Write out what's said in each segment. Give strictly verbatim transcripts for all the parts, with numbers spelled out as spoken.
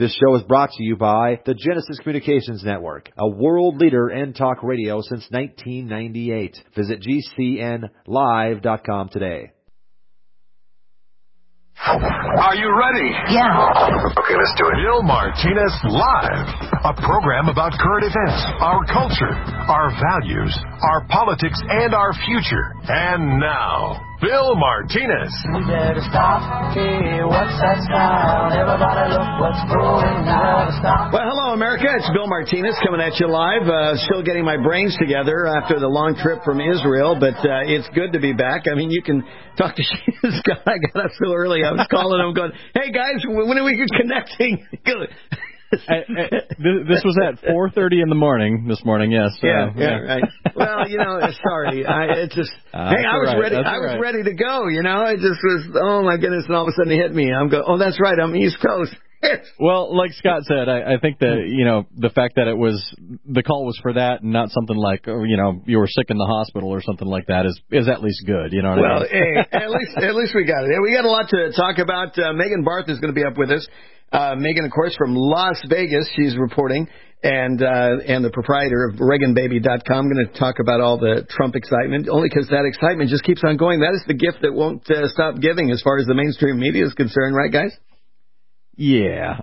This show is brought to you by the Genesis Communications Network, a world leader in talk radio since nineteen ninety-eight. Visit G C N live dot com today. Are you ready? Yeah. Okay, let's do it. Bill Martinez Live, a program about current events, our culture, our values, our politics, and our future. And now, Bill Martinez. You better stop. Hey, what's that sound? Everybody look what's going on. Well, hello, America. It's Bill Martinez coming at you live. Uh, still getting my brains together after the long trip from Israel, but uh, it's good to be back. I mean, you can talk to this guy. I got up so early. I was calling him going, hey, guys, when are we connecting? I, I, this was at four thirty in the morning this morning. Yes. Yeah. Uh, yeah. Yeah. Right. Well, you know, sorry. I it's just. Uh, hey, I was right. ready. That's I was right. ready to go. You know, I just was. Oh my goodness! And all of a sudden, it hit me. I'm going. Oh, that's right. I'm East Coast. Well, like Scott said, I, I think that, you know, the fact that it was, the call was for that and not something like, oh, you know, you were sick in the hospital or something like that is, is at least good, you know what well, I mean? Well, hey, at least, at least we got it. We got a lot to talk about. Uh, Megan Barth is going to be up with us. Uh, Megan, of course, from Las Vegas, she's reporting, and, uh, and the proprietor of Reagan Baby dot com. I'm going to talk about all the Trump excitement, only because that excitement just keeps on going. That is the gift that won't uh, stop giving as far as the mainstream media is concerned, right, guys? Yeah.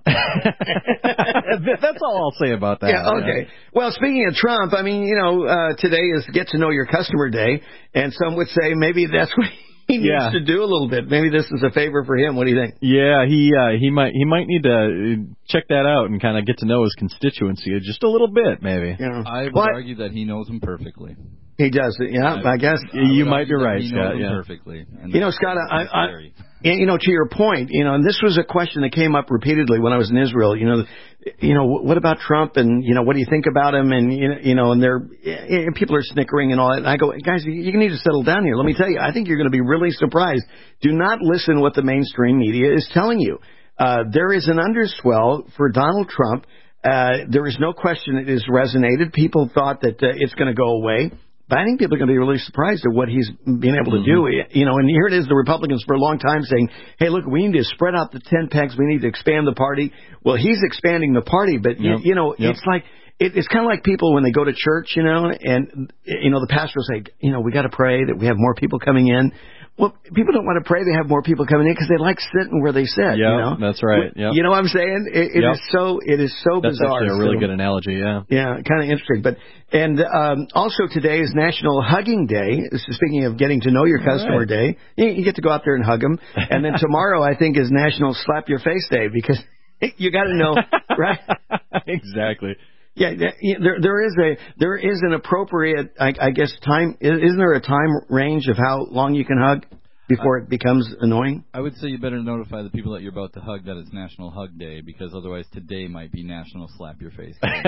That's all I'll say about that. Yeah, okay. Yeah. Well, speaking of Trump, I mean, you know, uh, today is Get to Know Your Customer Day, and some would say maybe that's what he needs yeah. to do a little bit. Maybe this is a favor for him. What do you think? Yeah, he uh, he might he might need to check that out and kind of get to know his constituency just a little bit, maybe. Yeah. I would what? argue that he knows him perfectly. He does, yeah. I, I guess I you might be right, he Scott. Knows yeah, him perfectly. And you know, Scott, I, I, and, you know, to your point, you know, and this was a question that came up repeatedly when I was in Israel. You know, you know, what about Trump, and you know, what do you think about him? And you know, you know, and they're and people are snickering and all that. And I go, guys, you, you need to settle down here. Let me tell you, I think you're going to be really surprised. Do not listen to what the mainstream media is telling you. Uh, there is an underswell for Donald Trump. Uh, there is no question it has resonated. People thought that uh, it's going to go away. But I think people are going to be really surprised at what he's been able to do. You know, and here it is, the Republicans for a long time saying, hey, look, we need to spread out the tent pegs. We need to expand the party. Well, he's expanding the party, but, yep. you, you know, yep. it's like, it, it's kind of like people when they go to church, you know, and, you know, the pastor will say, you know, we got to pray that we have more people coming in. Well, people don't want to pray they have more people coming in because they like sitting where they sit. Yeah, you know? That's right. Yep. You know what I'm saying? It, it yep. is so it is so that's bizarre. That's actually a really so, good analogy. Yeah. Yeah, kind of interesting. But and um, also today is National Hugging Day. Speaking of getting to know your customer right. day, you, you get to go out there and hug them. And then tomorrow, I think, is National Slap Your Face Day because you got to know, right? Exactly. Yeah, there there is a there is an appropriate, I, I guess, time. Isn't there a time range of how long you can hug before it becomes annoying? I would say you better notify the people that you're about to hug that it's National Hug Day, because otherwise today might be National Slap Your Face Day.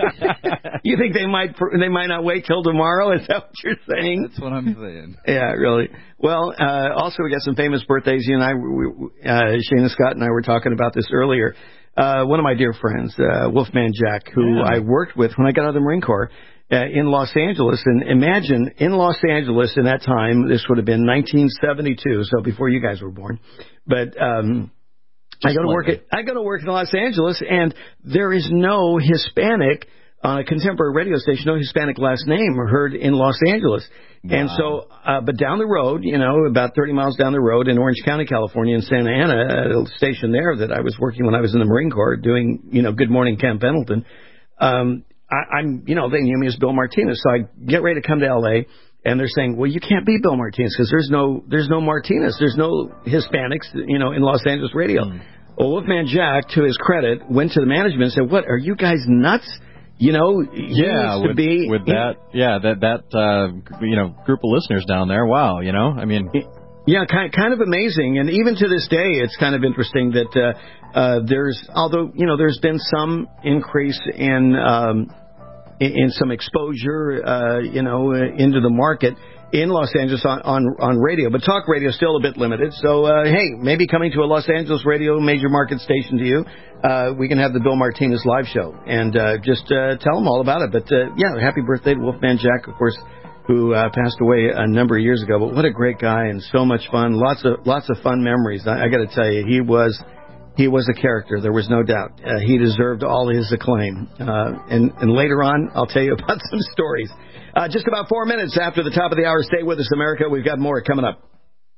You think they might they might not wait till tomorrow? Is that what you're saying? That's what I'm saying. Yeah, really. Well, uh, also we got some famous birthdays. You and I, we, uh, Shana Scott and I were talking about this earlier. Uh, one of my dear friends, uh, Wolfman Jack, who yeah. I worked with when I got out of the Marine Corps uh, in Los Angeles. And imagine, in Los Angeles in that time, this would have been nineteen seventy-two, so before you guys were born. But um, I go to work at I go to work in Los Angeles, and there is no Hispanic on a contemporary radio station, no Hispanic last name heard in Los Angeles. Wow. And so, uh, but down the road, you know, about thirty miles down the road in Orange County, California, in Santa Ana, at a station there that I was working when I was in the Marine Corps doing, you know, Good Morning Camp Pendleton. Um, I, I'm, you know, they knew me as Bill Martinez. So I get ready to come to L A, and they're saying, well, you can't be Bill Martinez because there's no, there's no Martinez. There's no Hispanics, you know, in Los Angeles radio. Mm. Well, Wolfman Jack, to his credit, went to the management and said, what, are you guys nuts? You know, yeah, with, be, with that, yeah, that that uh, you know, group of listeners down there. Wow, you know, I mean, yeah, kind kind of amazing, and even to this day, it's kind of interesting that uh, uh, there's, although you know, there's been some increase in um, in, in some exposure, uh, you know, into the market in Los Angeles on, on, on radio, but talk radio is still a bit limited. So, uh, hey, maybe coming to a Los Angeles radio major market station to you, uh, we can have the Bill Martinez live show and uh, just uh, tell them all about it. But, uh, yeah, happy birthday to Wolfman Jack, of course, who uh, passed away a number of years ago. But what a great guy and so much fun. Lots of lots of fun memories. I, I got to tell you, he was he was a character. There was no doubt. Uh, he deserved all his acclaim. Uh, and, and later on, I'll tell you about some stories. Uh, just about four minutes after the top of the hour. Stay with us, America. We've got more coming up.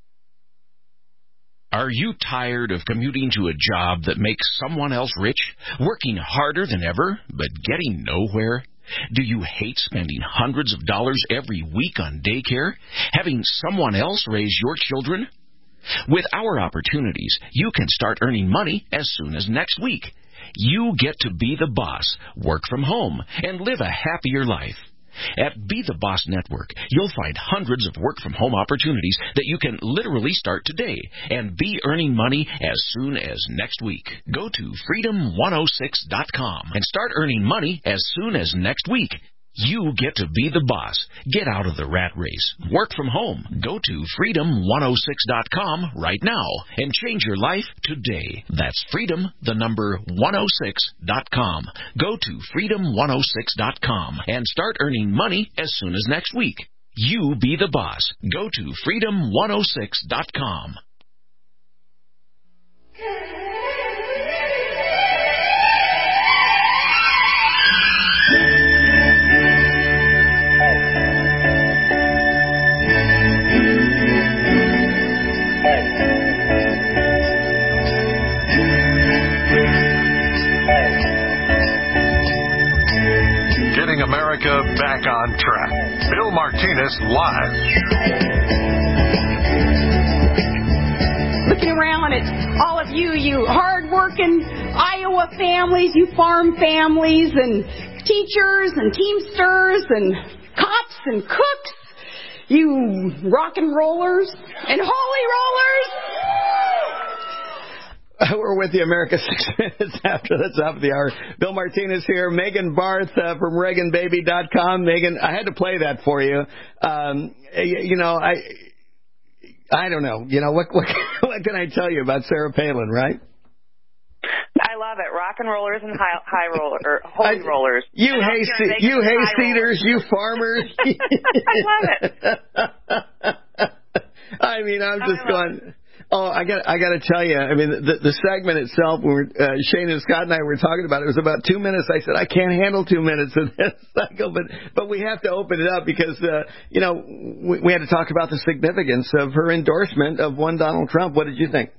Are you tired of commuting to a job that makes someone else rich, working harder than ever, but getting nowhere? Do you hate spending hundreds of dollars every week on daycare, having someone else raise your children? With our opportunities, you can start earning money as soon as next week. You get to be the boss, work from home, and live a happier life. At Be the Boss Network, you'll find hundreds of work-from-home opportunities that you can literally start today and be earning money as soon as next week. Go to freedom one oh six dot com and start earning money as soon as next week. You get to be the boss. Get out of the rat race. Work from home. Go to freedom one oh six dot com right now and change your life today. That's freedom, the number one oh six dot com. Go to freedom one oh six dot com and start earning money as soon as next week. You be the boss. Go to freedom one oh six dot com. America back on track. Bill Martinez live. Looking around at all of you, you hard-working Iowa families, you farm families, and teachers and Teamsters and cops and cooks, you rock and rollers and holy rollers. We're with you, America, six minutes after the top of the hour. Bill Martinez here. Megan Barth uh, from Reagan Baby dot com. Megan, I had to play that for you. Um, you, you know, I I don't know. You know, what, what what can I tell you about Sarah Palin, right? I love it. Rock and rollers and high, high roller, or holy I, rollers. You hay, you hayseeders, you farmers. I love it. I mean, I'm just going... It. Oh, I got I got to tell you, I mean, the, the segment itself, when uh, Shane and Scott and I were talking about it, it was about two minutes. I said, I can't handle two minutes of this cycle, but but we have to open it up because, uh, you know, we, we had to talk about the significance of her endorsement of one Donald Trump. What did you think?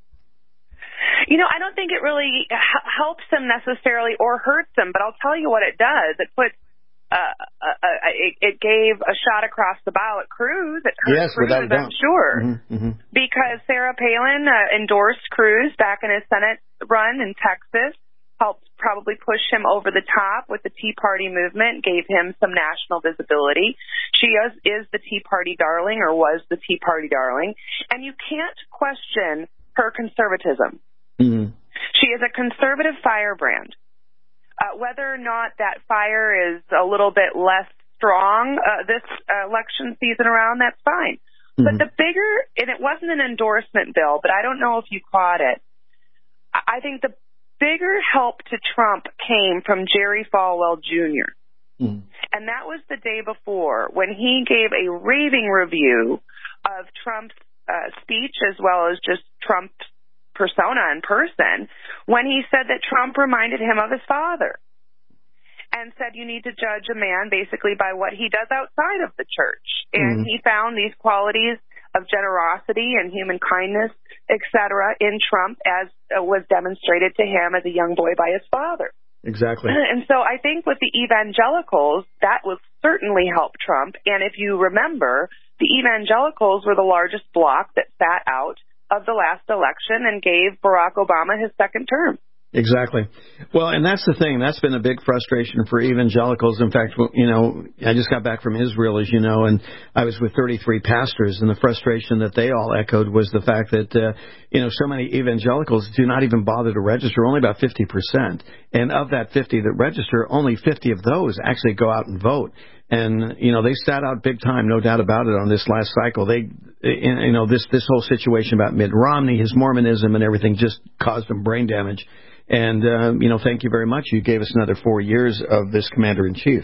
You know, I don't think it really h- helps him necessarily or hurts him, but I'll tell you what it does. It puts Uh, uh, uh, it, it gave a shot across the bow at Cruz. It hurt yes, Cruz, without a doubt. I'm sure, mm-hmm, mm-hmm. because Sarah Palin uh, endorsed Cruz back in his Senate run in Texas, helped probably push him over the top with the Tea Party movement, gave him some national visibility. She is, is the Tea Party darling, or was the Tea Party darling, and you can't question her conservatism. Mm-hmm. She is a conservative firebrand. Uh, whether or not that fire is a little bit less strong uh, this uh, election season around, that's fine. Mm-hmm. But the bigger, and it wasn't an endorsement bill, but I don't know if you caught it, I think the bigger help to Trump came from Jerry Falwell Junior Mm-hmm. And that was the day before when he gave a raving review of Trump's uh, speech as well as just Trump's persona in person, when he said that Trump reminded him of his father and said you need to judge a man basically by what he does outside of the church. And mm-hmm. he found these qualities of generosity and human kindness, et cetera, in Trump as uh, was demonstrated to him as a young boy by his father. Exactly. And so I think with the evangelicals, that will certainly help Trump. And if you remember, the evangelicals were the largest bloc that sat out of the last election and gave Barack Obama his second term. Exactly. Well, and that's the thing. That's been a big frustration for evangelicals. In fact, you know, I just got back from Israel, as you know, and I was with thirty-three pastors, and the frustration that they all echoed was the fact that, uh, you know, so many evangelicals do not even bother to register, only about fifty percent. And of that fifty that register, only fifty of those actually go out and vote. And, you know, they sat out big time, no doubt about it, on this last cycle. They, you know, this, this whole situation about Mitt Romney, his Mormonism and everything just caused them brain damage. And, uh, you know, thank you very much. You gave us another four years of this commander-in-chief.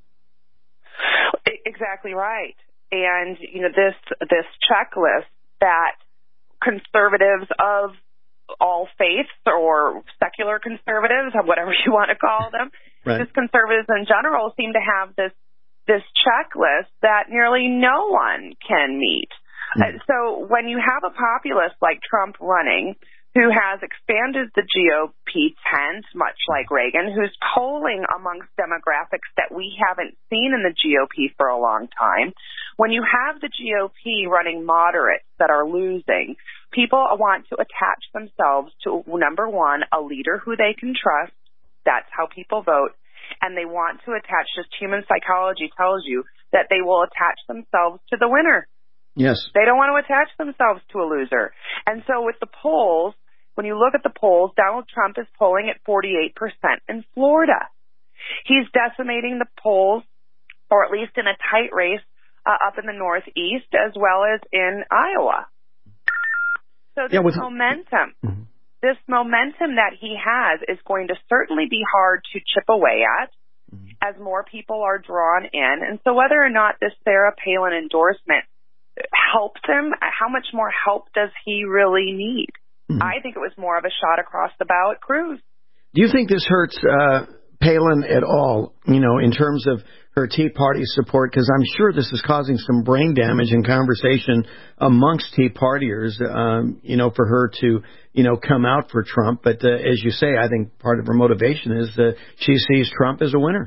Exactly right. And, you know, this, this checklist that conservatives of all faiths or secular conservatives, whatever you want to call them, right. just conservatives in general seem to have this this checklist that nearly no one can meet. Mm. Uh, so when you have a populist like Trump running, who has expanded the G O P tent, much like Reagan, who's polling amongst demographics that we haven't seen in the G O P for a long time. When you have the G O P running moderates that are losing, people want to attach themselves to, number one, a leader who they can trust. That's how people vote. And they want to attach, just human psychology tells you, that they will attach themselves to the winner. Yes. They don't want to attach themselves to a loser. And so with the polls, when you look at the polls, Donald Trump is polling at forty-eight percent in Florida. He's decimating the polls, or at least in a tight race uh, up in the Northeast, as well as in Iowa. So this yeah, with, momentum, mm-hmm. this momentum that he has is going to certainly be hard to chip away at mm-hmm. as more people are drawn in. And so whether or not this Sarah Palin endorsement helps him, how much more help does he really need? Mm-hmm. I think it was more of a shot across the bow at Cruz. Do you think this hurts uh, Palin at all, you know, in terms of her Tea Party support? Because I'm sure this is causing some brain damage in conversation amongst Tea Partiers, um, you know, for her to, you know, come out for Trump. But uh, as you say, I think part of her motivation is that she sees Trump as a winner.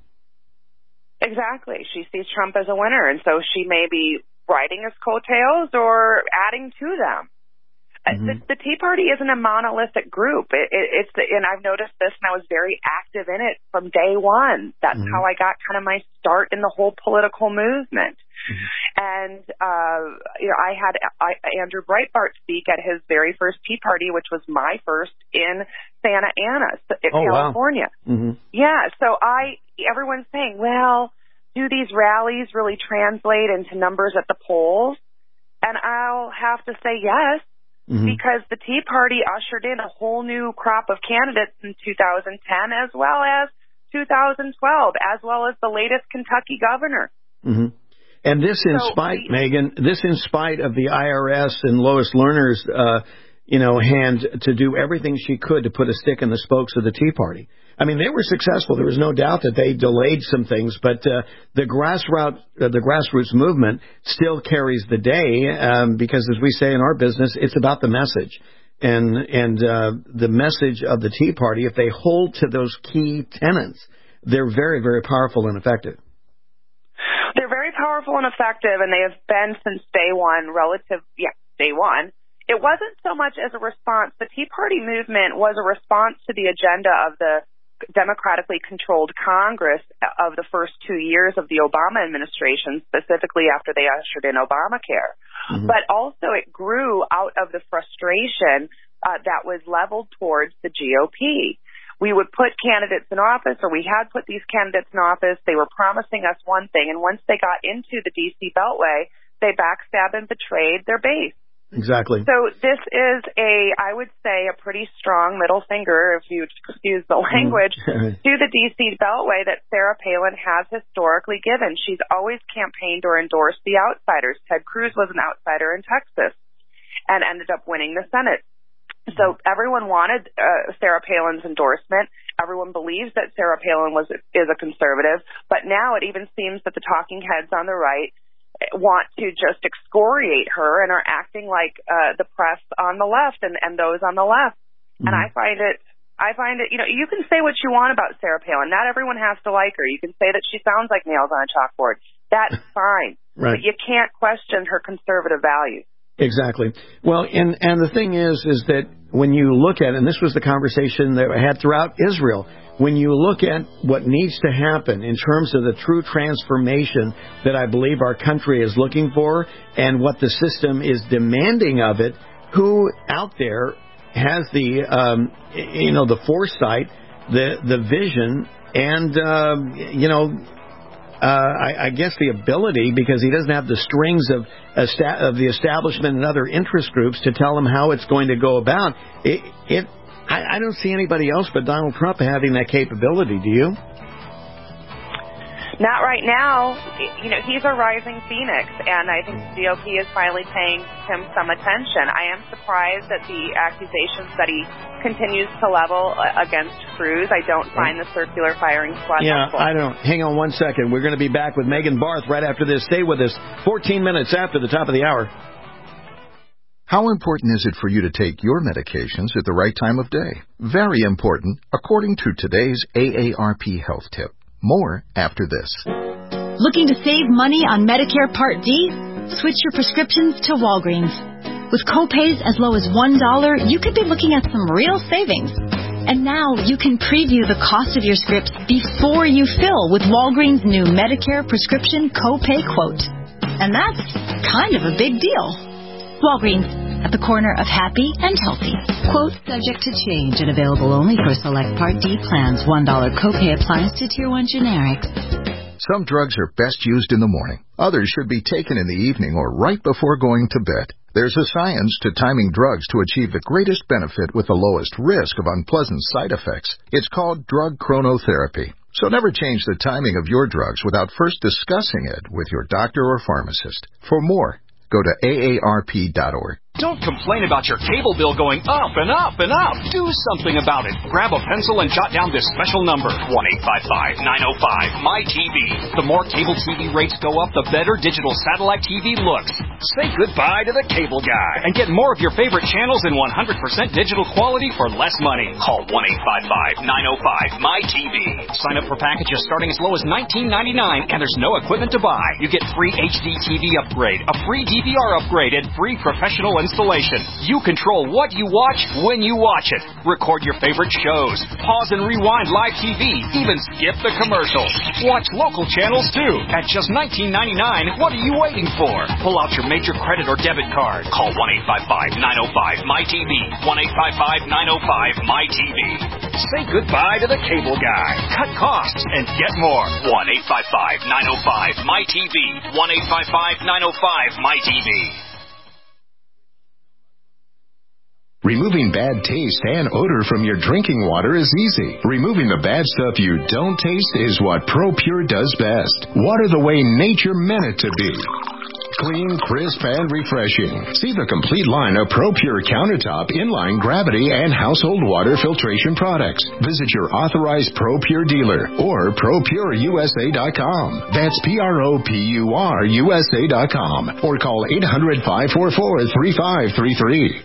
Exactly. She sees Trump as a winner, and so she may be riding his coattails or adding to them. Mm-hmm. The, the Tea Party isn't a monolithic group. It, it, it's the, and I've noticed this, and I was very active in it from day one. That's mm-hmm. how I got kind of my start in the whole political movement. Mm-hmm. And uh, you know, I had I, Andrew Breitbart speak at his very first Tea Party, which was my first in Santa Ana, in oh, California. Wow. Mm-hmm. Yeah. So I, everyone's saying, well, do these rallies really translate into numbers at the polls? And I'll have to say yes. Mm-hmm. Because the Tea Party ushered in a whole new crop of candidates in two thousand ten as well as two thousand twelve, as well as the latest Kentucky governor. Mm-hmm. And this in so, spite, the, Megan, this in spite of the I R S and Lois Lerner's, uh, you know, hand to do everything she could to put a stick in the spokes of the Tea Party. I mean, they were successful. There was no doubt that they delayed some things, but uh, the grassroots, uh, the grassroots movement still carries the day um, because, as we say in our business, it's about the message. And and uh, the message of the Tea Party, if they hold to those key tenets, they're very, very powerful and effective. They're very powerful and effective, and they have been since day one, relative, yeah, day one. It wasn't so much as a response. The Tea Party movement was a response to the agenda of the democratically controlled Congress of the first two years of the Obama administration, specifically after they ushered in Obamacare. Mm-hmm. But also it grew out of the frustration uh, that was leveled towards the G O P. We would put candidates in office, or we had put these candidates in office. They were promising us one thing, and once they got into the D C Beltway, they backstabbed and betrayed their base. Exactly. So this is a, I would say, a pretty strong middle finger, if you excuse the language, mm. to the D C Beltway that Sarah Palin has historically given. She's always campaigned or endorsed the outsiders. Ted Cruz was an outsider in Texas and ended up winning the Senate. So everyone wanted uh, Sarah Palin's endorsement. Everyone believes that Sarah Palin was is a conservative. But now it even seems that the talking heads on the right want to just excoriate her and are acting like uh, the press on the left and, and those on the left. Mm-hmm. And I find it, I find it, you know, you can say what you want about Sarah Palin. Not everyone has to like her. You can say that she sounds like nails on a chalkboard. That's fine. Right. But you can't question her conservative values. Exactly. Well, and and the thing is, is that when you look at, and this was the conversation that I had throughout Israel, when you look at what needs to happen in terms of the true transformation that I believe our country is looking for and what the system is demanding of it, who out there has the, um, you know, the foresight, the the vision, and, uh, you know, Uh, I, I guess the ability, because he doesn't have the strings of, of the establishment and other interest groups to tell him how it's going to go about. It, it I, I don't see anybody else but Donald Trump having that capability. Do you? not right now. You know, he's a rising phoenix, and I think the G O P is finally paying him some attention. I am surprised at the accusations that he continues to level against Cruz. I don't find the circular firing squad Yeah, helpful. I don't. Hang on one second. We're going to be back with Megan Barth right after this. Stay with us. fourteen minutes after the top of the hour. How important is it for you to take your medications at the right time of day? Very important, according to today's A A R P Health Tip. More after this. Looking to save money on Medicare Part D? Switch your prescriptions to Walgreens. With copays as low as one dollar, you could be looking at some real savings. And now you can preview the cost of your scripts before you fill with Walgreens' new Medicare prescription copay quote. And that's kind of a big deal. Walgreens, at the corner of happy and healthy. Quote subject to change and available only for select Part D plans. one dollar copay applies to Tier one generics. Some drugs are best used in the morning. Others should be taken in the evening or right before going to bed. There's a science to timing drugs to achieve the greatest benefit with the lowest risk of unpleasant side effects. It's called drug chronotherapy. So never change the timing of your drugs without first discussing it with your doctor or pharmacist. For more, go to A A R P dot org. Don't complain about your cable bill going up and up and up. Do something about it. Grab a pencil and jot down this special number, one eight five five, nine oh five, M Y T V. The more cable T V rates go up, the better digital satellite T V looks. Say goodbye to the cable guy and get more of your favorite channels in one hundred percent digital quality for less money. Call one eight five five, nine oh five, M Y T V. Sign up for packages starting as low as nineteen ninety-nine, and there's no equipment to buy. You get free H D T V upgrade, a free D V R upgrade, and free professional installation. You control what you watch when you watch it. Record your favorite shows. Pause and rewind live T V. Even skip the commercials. Watch local channels too. At just nineteen ninety-nine, what are you waiting for? Pull out your major credit or debit card. Call one eight five five, nine oh five, M Y T V. one eight five five, nine oh five, M Y T V. Say goodbye to the cable guy. Cut costs and get more. one eight five five, nine oh five, M Y T V. one eight five five, nine oh five, M Y T V. Removing bad taste and odor from your drinking water is easy. Removing the bad stuff you don't taste is what ProPure does best. Water the way nature meant it to be. Clean, crisp, and refreshing. See the complete line of ProPure countertop, inline, gravity, and household water filtration products. Visit your authorized ProPure dealer or Pro Pure U S A dot com. That's P R O P U R U S A dot com. Or call eight hundred, five four four, three five three three.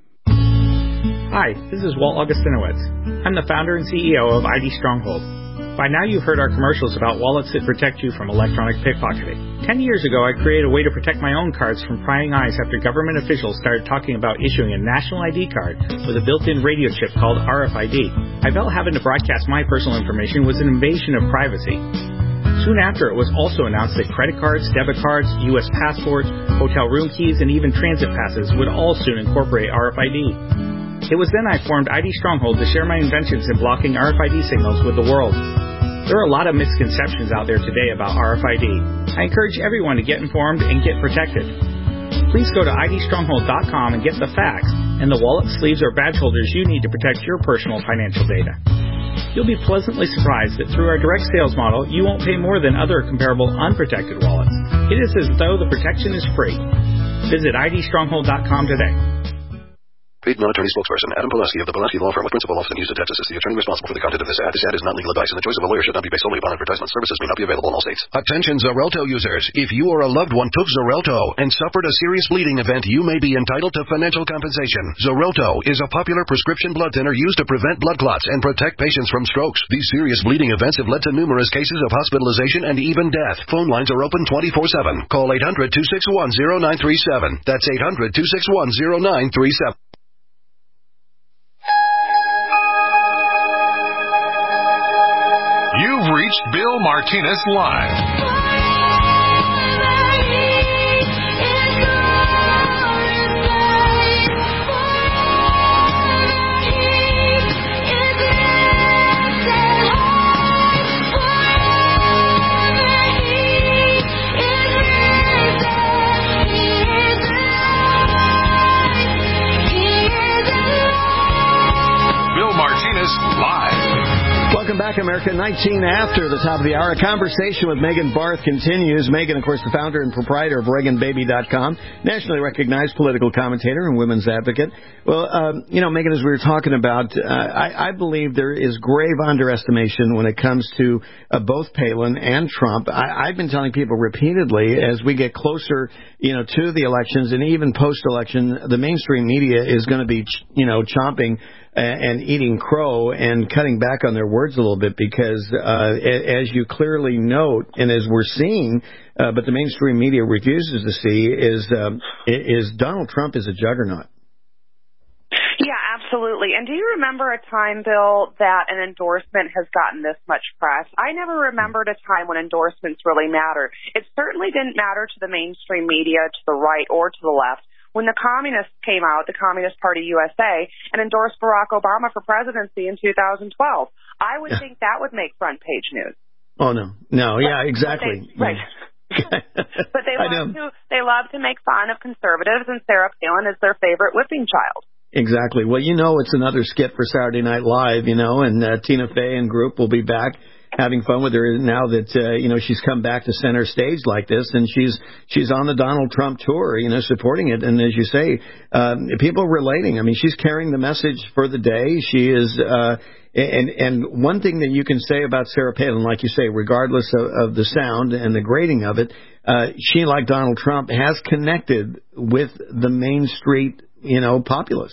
Hi, this is Walt Augustinowitz. I'm the founder and C E O of I D Stronghold. By now you've heard our commercials about wallets that protect you from electronic pickpocketing. Ten years ago, I created a way to protect my own cards from prying eyes after government officials started talking about issuing a national I D card with a built-in radio chip called R F I D. I felt having to broadcast my personal information was an invasion of privacy. Soon after, it was also announced that credit cards, debit cards, U S passports, hotel room keys, and even transit passes would all soon incorporate R F I D. It was then I formed I D Stronghold to share my inventions in blocking R F I D signals with the world. There are a lot of misconceptions out there today about R F I D. I encourage everyone to get informed and get protected. Please go to I D stronghold dot com and get the facts and the wallet, sleeves, or badge holders you need to protect your personal financial data. You'll be pleasantly surprised that through our direct sales model, you won't pay more than other comparable unprotected wallets. It is as though the protection is free. Visit I D stronghold dot com today. Paid non-attorney spokesperson Adam Pulaski of the Pulaski Law Firm with principal office in Houston, Texas is the attorney responsible for the content of this ad. This ad is not legal advice, and the choice of a lawyer should not be based solely upon advertisement. Services may not be available in all states. Attention Xarelto users. If you or a loved one took Xarelto and suffered a serious bleeding event, you may be entitled to financial compensation. Xarelto is a popular prescription blood thinner used to prevent blood clots and protect patients from strokes. These serious bleeding events have led to numerous cases of hospitalization and even death. Phone lines are open twenty-four seven. Call eight hundred, two six one, zero nine three seven. That's eight hundred, two six one, zero nine three seven. You've reached Bill Martinez Live. Welcome back, America. nineteen after the top of the hour. A conversation with Megan Barth continues. Megan, of course, the founder and proprietor of Reagan Baby dot com, nationally recognized political commentator and women's advocate. Well, um, you know, Megan, as we were talking about, uh, I, I believe there is grave underestimation when it comes to uh, both Palin and Trump. I, I've been telling people repeatedly as we get closer, you know, to the elections and even post-election, the mainstream media is going to be, you know, chomping and eating crow and cutting back on their words a little bit because, uh, as you clearly note, and as we're seeing, uh, but the mainstream media refuses to see, is um, is Donald Trump is a juggernaut. Yeah, absolutely. And do you remember a time, Bill, that an endorsement has gotten this much press? I never remembered a time when endorsements really matter. It certainly didn't matter to the mainstream media, to the right or to the left. When the communists came out, the Communist Party U S A, and endorsed Barack Obama for presidency in two thousand twelve, I would think that would make front page news. Oh, no. No, yeah, exactly. But they, right. But they love to they love to make fun of conservatives, and Sarah Palin is their favorite whipping child. Exactly. Well, you know, it's another skit for Saturday Night Live, you know, and uh, Tina Fey and group will be back having fun with her now that, uh, you know, she's come back to center stage like this, and she's she's on the Donald Trump tour, you know, supporting it. And as you say, um, people are relating. I mean, she's carrying the message for the day. She is, uh, and and one thing that you can say about Sarah Palin, like you say, regardless of, of the sound and the grading of it, uh, she, like Donald Trump, has connected with the Main Street, you know, populace.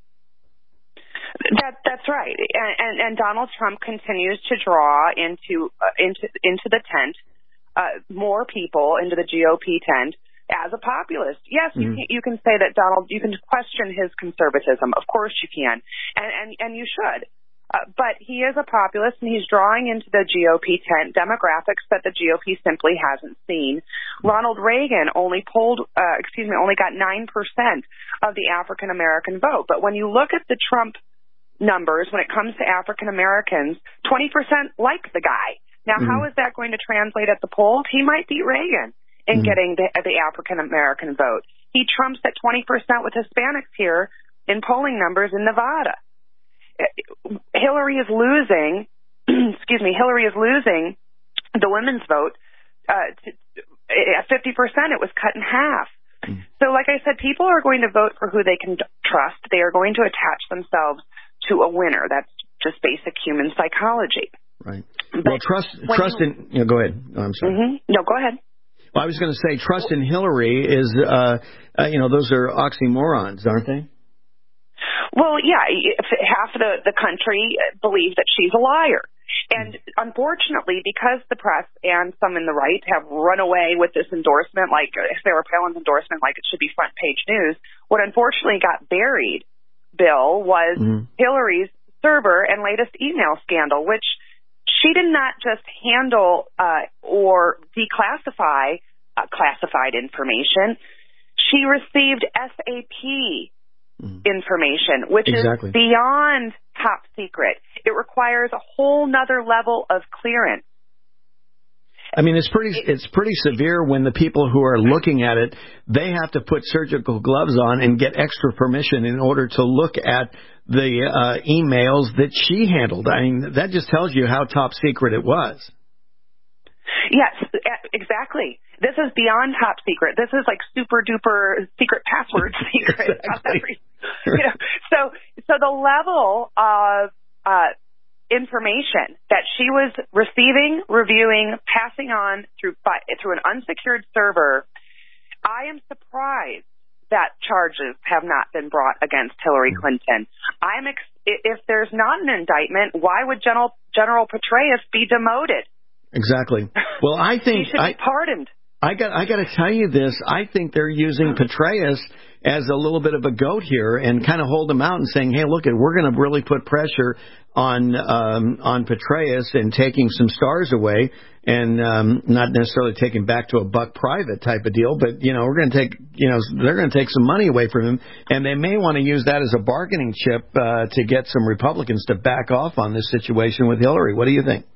That that's right, and, and and Donald Trump continues to draw into uh, into into the tent uh, more people into the G O P tent as a populist. Yes, mm-hmm. you can, you can say that Donald. You can question his conservatism, of course you can, and and and you should. Uh, but he is a populist, and he's drawing into the G O P tent demographics that the G O P simply hasn't seen. Ronald Reagan only polled, uh, excuse me, only got nine percent of the African American vote. But when you look at the Trump numbers, when it comes to African Americans, twenty percent like the guy. Now, mm-hmm. how is that going to translate at the polls? He might beat Reagan in mm-hmm. getting the, the African American vote. He trumps at twenty percent with Hispanics here in polling numbers in Nevada. Hillary is losing, excuse me, Hillary is losing the women's vote uh, to, at fifty percent. It was cut in half. Mm-hmm. So like I said, people are going to vote for who they can trust. They are going to attach themselves to a winner. That's just basic human psychology. Right. But well, trust trust you, in. You know, go ahead. Oh, I'm sorry. Mm-hmm. No, go ahead. Well, I was going to say trust in Hillary is, uh, uh, you know, those are oxymorons, aren't they? Well, yeah. Half of the, the country believes that she's a liar. And unfortunately, because the press and some in the right have run away with this endorsement, like Sarah Palin's endorsement, like it should be front page news, what unfortunately got buried, Bill, was mm-hmm. Hillary's server and latest email scandal, which she did not just handle uh, or declassify uh, classified information. She received S A P mm-hmm. information, which exactly. is beyond top secret. It requires a whole nother level of clearance. I mean, it's pretty it's pretty severe when the people who are looking at it, they have to put surgical gloves on and get extra permission in order to look at the uh, emails that she handled. I mean, that just tells you how top secret it was. Yes, exactly. This is beyond top secret. This is like super duper secret password secret. Exactly. You know, so so the level of uh, information that she was receiving, reviewing, passing on through by, through an unsecured server, I am surprised that charges have not been brought against Hillary Clinton. I'm ex- if there's not an indictment, why would General General Petraeus be demoted? Exactly. Well, I think he should I, be pardoned. I got I got to tell you this. I think they're using Petraeus as a little bit of a goat here and kind of hold him out and saying, hey, look, we're going to really put pressure on um, on Petraeus and taking some stars away and um, not necessarily taking back to a buck private type of deal. But, you know, we're going to take, you know, they're going to take some money away from him. And they may want to use that as a bargaining chip uh, to get some Republicans to back off on this situation with Hillary. What do you think?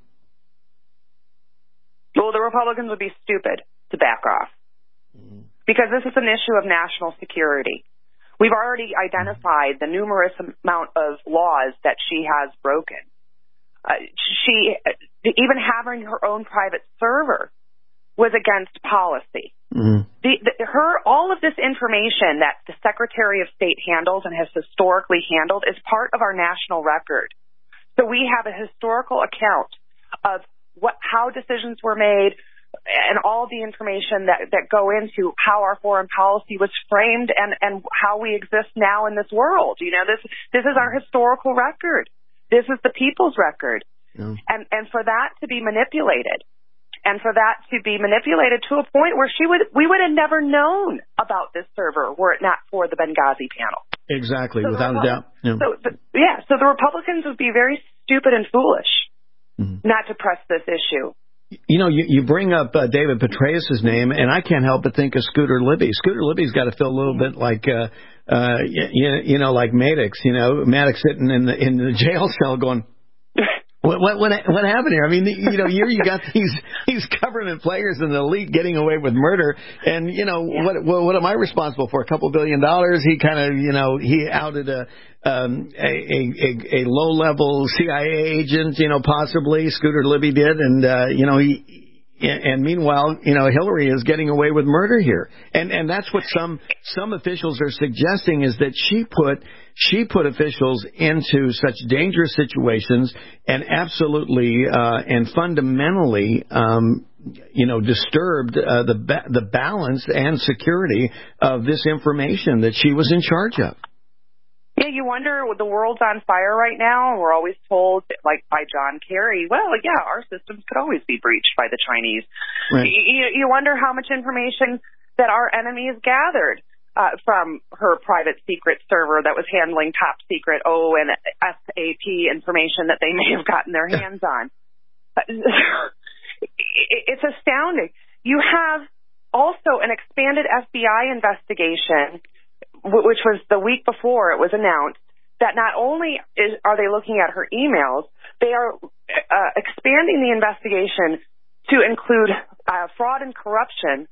Well, the Republicans would be stupid to back off because this is an issue of national security. We've already identified the numerous amount of laws that she has broken. Uh, she, even having her own private server was against policy. Mm-hmm. The, the, her, all of this information that the Secretary of State handles and has historically handled is part of our national record. So we have a historical account of what, how decisions were made, and all the information that, that go into how our foreign policy was framed and, and how we exist now in this world. You know, this this is our historical record. This is the people's record. Yeah. And and for that to be manipulated, and for that to be manipulated to a point where she would we would have never known about this server were it not for the Benghazi panel. Exactly, so without a doubt. Yeah. So the, yeah, so the Republicans would be very stupid and foolish mm-hmm. not to press this issue. You know, you, you bring up uh, David Petraeus' name, and I can't help but think of Scooter Libby. Scooter Libby's got to feel a little bit like, uh, uh, you, you know, like Maddox. You know, Maddox sitting in the in the jail cell going, what what what, what happened here? I mean, you know, here you got these these government players and the elite getting away with murder, and you know, yeah. what, what what am I responsible for? A couple billion dollars? He kind of, you know, he outed a. Um, a, a, a low-level C I A agent, you know, possibly Scooter Libby did, and uh, you know, he, and meanwhile, you know, Hillary is getting away with murder here, and and that's what some some officials are suggesting is that she put she put officials into such dangerous situations and absolutely uh, and fundamentally. Um, you know, disturbed uh, the ba- the balance and security of this information that she was in charge of. Yeah, you wonder, the world's on fire right now, and we're always told, like by John Kerry, well, yeah, our systems could always be breached by the Chinese. Right. You, you wonder how much information that our enemies gathered uh, from her private secret server that was handling top secret O and S A P information that they may have gotten their hands on. It's astounding. You have also an expanded F B I investigation, which was the week before it was announced, that not only is, are they looking at her emails, they are uh, expanding the investigation to include uh, fraud and corruption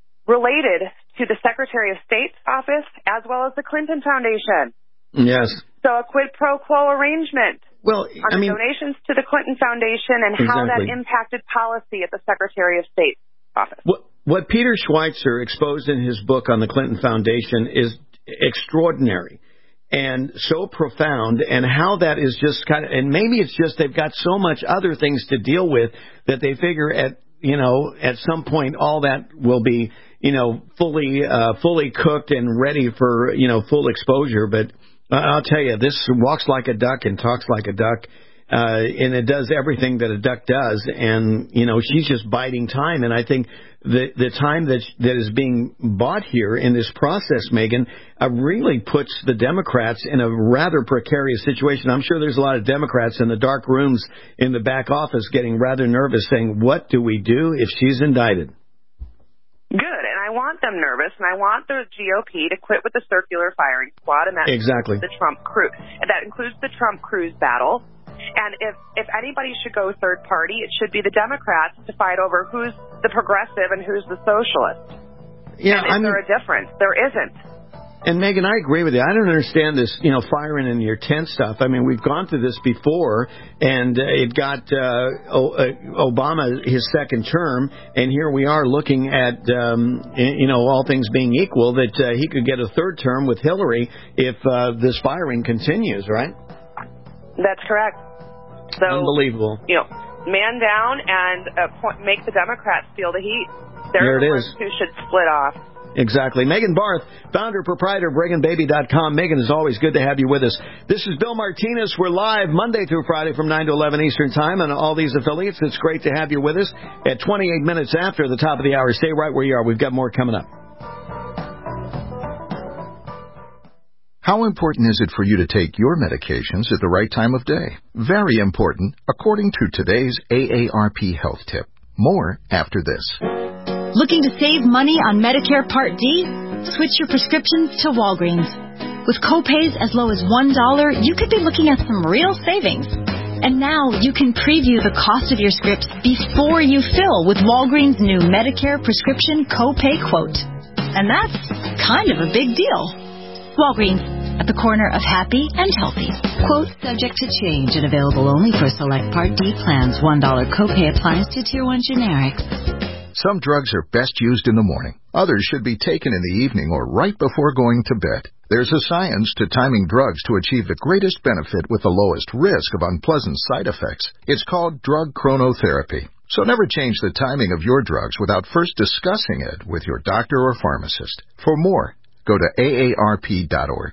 related to the Secretary of State's office as well as the Clinton Foundation. Yes. So a quid pro quo arrangement well, on I the mean, donations to the Clinton Foundation and exactly. how that impacted policy at the Secretary of State's office. What, what Peter Schweitzer exposed in his book on the Clinton Foundation is extraordinary and so profound, and how that is just kind of, and maybe it's just they've got so much other things to deal with that they figure at, you know, at some point all that will be, you know, fully, uh, fully cooked and ready for, you know, full exposure. But I'll tell you, this walks like a duck and talks like a duck. Uh, and it does everything that a duck does, and you know she's just biding time. And I think the the time that that is being bought here in this process, Megan, uh, really puts the Democrats in a rather precarious situation. I'm sure there's a lot of Democrats in the dark rooms in the back office getting rather nervous, saying, "What do we do if she's indicted?" Good, and I want them nervous, and I want the G O P to quit with the circular firing squad, and that exactly includes the Trump Cruz. That includes the Trump Cruz battle. And if, if anybody should go third party, it should be the Democrats to fight over who's the progressive and who's the socialist. Yeah, and is I mean, there a difference? There isn't. And Megan, I agree with you. I don't understand this, you know, firing in your tent stuff. I mean, we've gone through this before, and uh, it got uh, o- uh, Obama his second term, and here we are looking at, um, you know, all things being equal, that uh, he could get a third term with Hillary if uh, this firing continues, right? That's correct. So, unbelievable. You know, man down and uh, point, make the Democrats feel the heat. They're there it the is. ones who should split off. Exactly. Megan Barth, founder, proprietor of Brigham Baby dot com. Megan, it's always good to have you with us. This is Bill Martinez. We're live Monday through Friday from nine to eleven Eastern Time on all these affiliates. It's great to have you with us at twenty-eight minutes after the top of the hour. Stay right where you are. We've got more coming up. How important is it for you to take your medications at the right time of day? Very important, according to today's A A R P Health Tip. More after this. Looking to save money on Medicare Part D? Switch your prescriptions to Walgreens. With copays as low as one dollar, you could be looking at some real savings. And now you can preview the cost of your scripts before you fill with Walgreens' new Medicare prescription copay quote. And that's kind of a big deal. Walgreens, at the corner of happy and healthy. Quote subject to change and available only for select Part D plans. one dollar copay applies to Tier one generics. Some drugs are best used in the morning. Others should be taken in the evening or right before going to bed. There's a science to timing drugs to achieve the greatest benefit with the lowest risk of unpleasant side effects. It's called drug chronotherapy. So never change the timing of your drugs without first discussing it with your doctor or pharmacist. For more, go to A A R P dot org.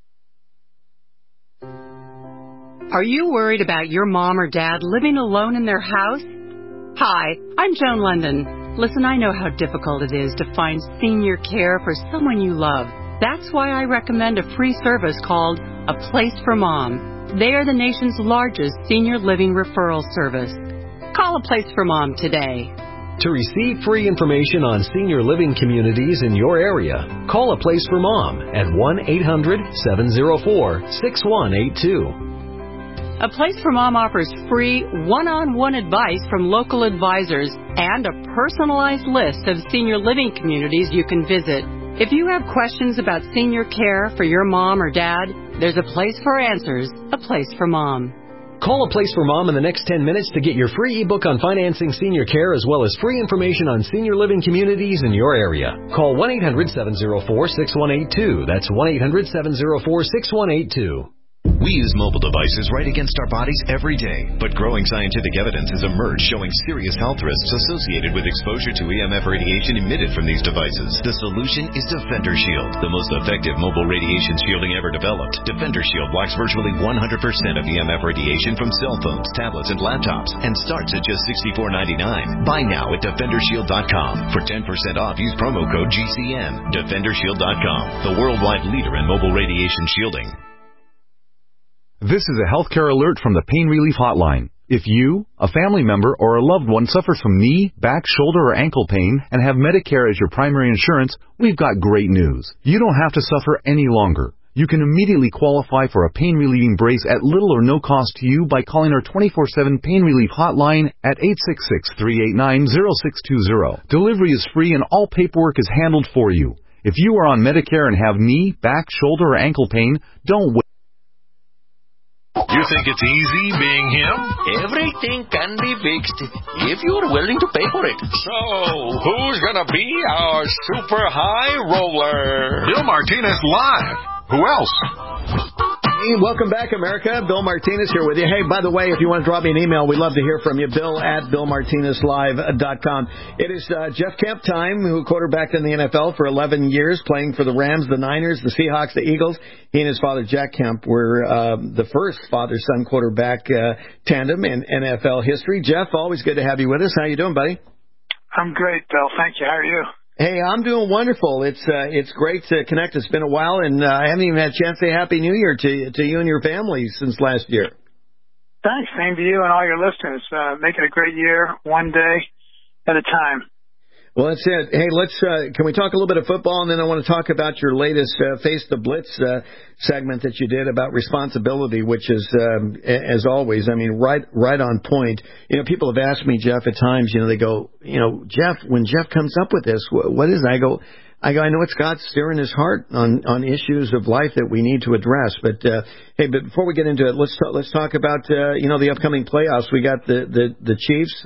Are you worried about your mom or dad living alone in their house? Hi, I'm Joan London. Listen, I know how difficult it is to find senior care for someone you love. That's why I recommend a free service called A Place for Mom. They are the nation's largest senior living referral service. Call A Place for Mom today. To receive free information on senior living communities in your area, call A Place for Mom at one eight hundred seven oh four six one eight two. A Place for Mom offers free one-on-one advice from local advisors and a personalized list of senior living communities you can visit. If you have questions about senior care for your mom or dad, there's a place for answers, A Place for Mom. Call A Place for Mom in the next ten minutes to get your free ebook on financing senior care as well as free information on senior living communities in your area. Call one eight hundred seven oh four six one eight two. That's one eight hundred seven oh four six one eight two. We use mobile devices right against our bodies every day, but growing scientific evidence has emerged showing serious health risks associated with exposure to E M F radiation emitted from these devices. The solution is Defender Shield, the most effective mobile radiation shielding ever developed. Defender Shield blocks virtually one hundred percent of E M F radiation from cell phones, tablets, and laptops, and starts at just sixty-four ninety-nine. Buy now at defender shield dot com. For ten percent off, use promo code G C N. defender shield dot com, the worldwide leader in mobile radiation shielding. This is a healthcare alert from the Pain Relief Hotline. If you, a family member, or a loved one suffers from knee, back, shoulder, or ankle pain and have Medicare as your primary insurance, we've got great news. You don't have to suffer any longer. You can immediately qualify for a pain-relieving brace at little or no cost to you by calling our twenty-four seven Pain Relief Hotline at eight six six, three eight nine, zero six two zero. Delivery is free and all paperwork is handled for you. If you are on Medicare and have knee, back, shoulder, or ankle pain, don't wait. You think it's easy being him? Everything can be fixed if you're willing to pay for it. So, who's gonna be our super high roller? Bill Martinez live. Who else? Hey, welcome back, America. Bill Martinez here with you. Hey, by the way, if you want to drop me an email, we'd love to hear from you. Bill at bill martinez live dot com. It is uh, Jeff Kemp time, who quarterbacked in the N F L for eleven years, playing for the Rams, the Niners, the Seahawks, the Eagles. He and his father, Jack Kemp, were uh, the first father-son quarterback uh, tandem in N F L history. Jeff, always good to have you with us. How you doing, buddy? I'm great, Bill. Thank you. How are you? Hey, I'm doing wonderful. It's uh, it's great to connect. It's been a while, and uh, I haven't even had a chance to say Happy New Year to to you and your family since last year. Thanks. Same to you and all your listeners. Uh, make it a great year, one day at a time. Well, that's it. Hey, let's uh, can we talk a little bit of football, and then I want to talk about your latest uh, Face the Blitz uh, segment that you did about responsibility, which is, um, as always, I mean, right right on point. You know, people have asked me, Jeff, at times, you know, they go, you know, Jeff, when Jeff comes up with this, what, what is it? I go, I go, I know it's God stirring his heart on, on issues of life that we need to address. But uh, hey, but before we get into it, let's talk, let's talk about uh, you know the upcoming playoffs. We got the the the Chiefs.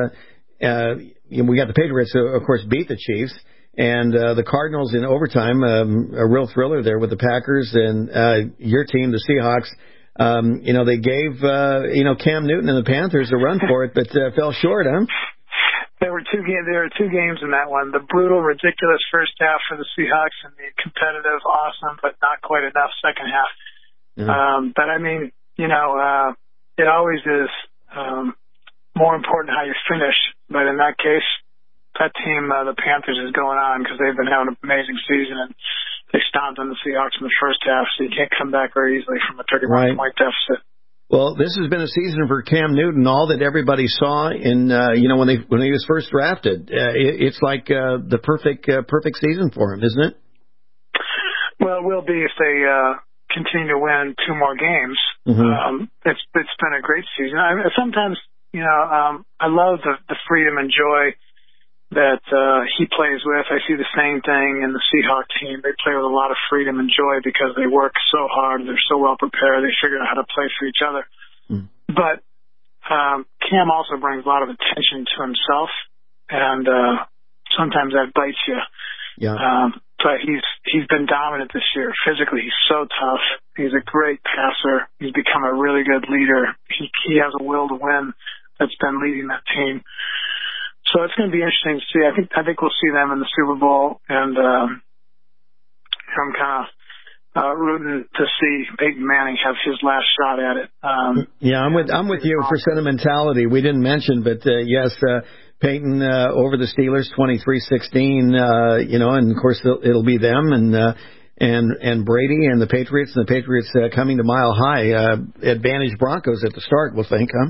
Uh, uh, You know, we got the Patriots, uh, of course, beat the Chiefs, and uh, the Cardinals in overtime, um, a real thriller there with the Packers, and uh, your team, the Seahawks. Um, you know, they gave uh, you know Cam Newton and the Panthers a run for it, but uh, fell short, huh? There were two games. There were two games in that one. The brutal, ridiculous first half for the Seahawks, and the competitive, awesome, but not quite enough second half. Mm-hmm. Um, but I mean, you know, uh, it always is. Um, more important how you finish. But in that case, that team, uh, the Panthers, is going on because they've been having an amazing season, and they stomped on the Seahawks in the first half, so you can't come back very easily from a thirty-one point right. deficit. Well, this has been a season for Cam Newton, all that everybody saw in, uh, you know, when they when he was first drafted. Uh, it, it's like uh, the perfect uh, perfect season for him, isn't it? Well, it will be if they uh, continue to win two more games. Mm-hmm. Um, it's it's been a great season. I mean, sometimes. You know, um, I love the, the freedom and joy that uh, he plays with. I see the same thing in the Seahawk team. They play with a lot of freedom and joy because they work so hard. They're so well prepared. They figure out how to play for each other. Mm. But um, Cam also brings a lot of attention to himself, and uh, sometimes that bites you. Yeah. Um, but he's he's been dominant this year. Physically, he's so tough. He's a great passer. He's become a really good leader. He he has a will to win that's been leading that team. So it's going to be interesting to see. I think I think we'll see them in the Super Bowl, and um, I'm kind of uh, rooting to see Peyton Manning have his last shot at it. Um, yeah, I'm with I'm with you for sentimentality. We didn't mention, but uh, yes, uh, Peyton uh, over the Steelers, twenty-three sixteen. Uh, you know, and of course it'll, it'll be them and uh, and and Brady and the Patriots, and the Patriots uh, coming to Mile High. Uh, advantage Broncos at the start, we'll think, huh?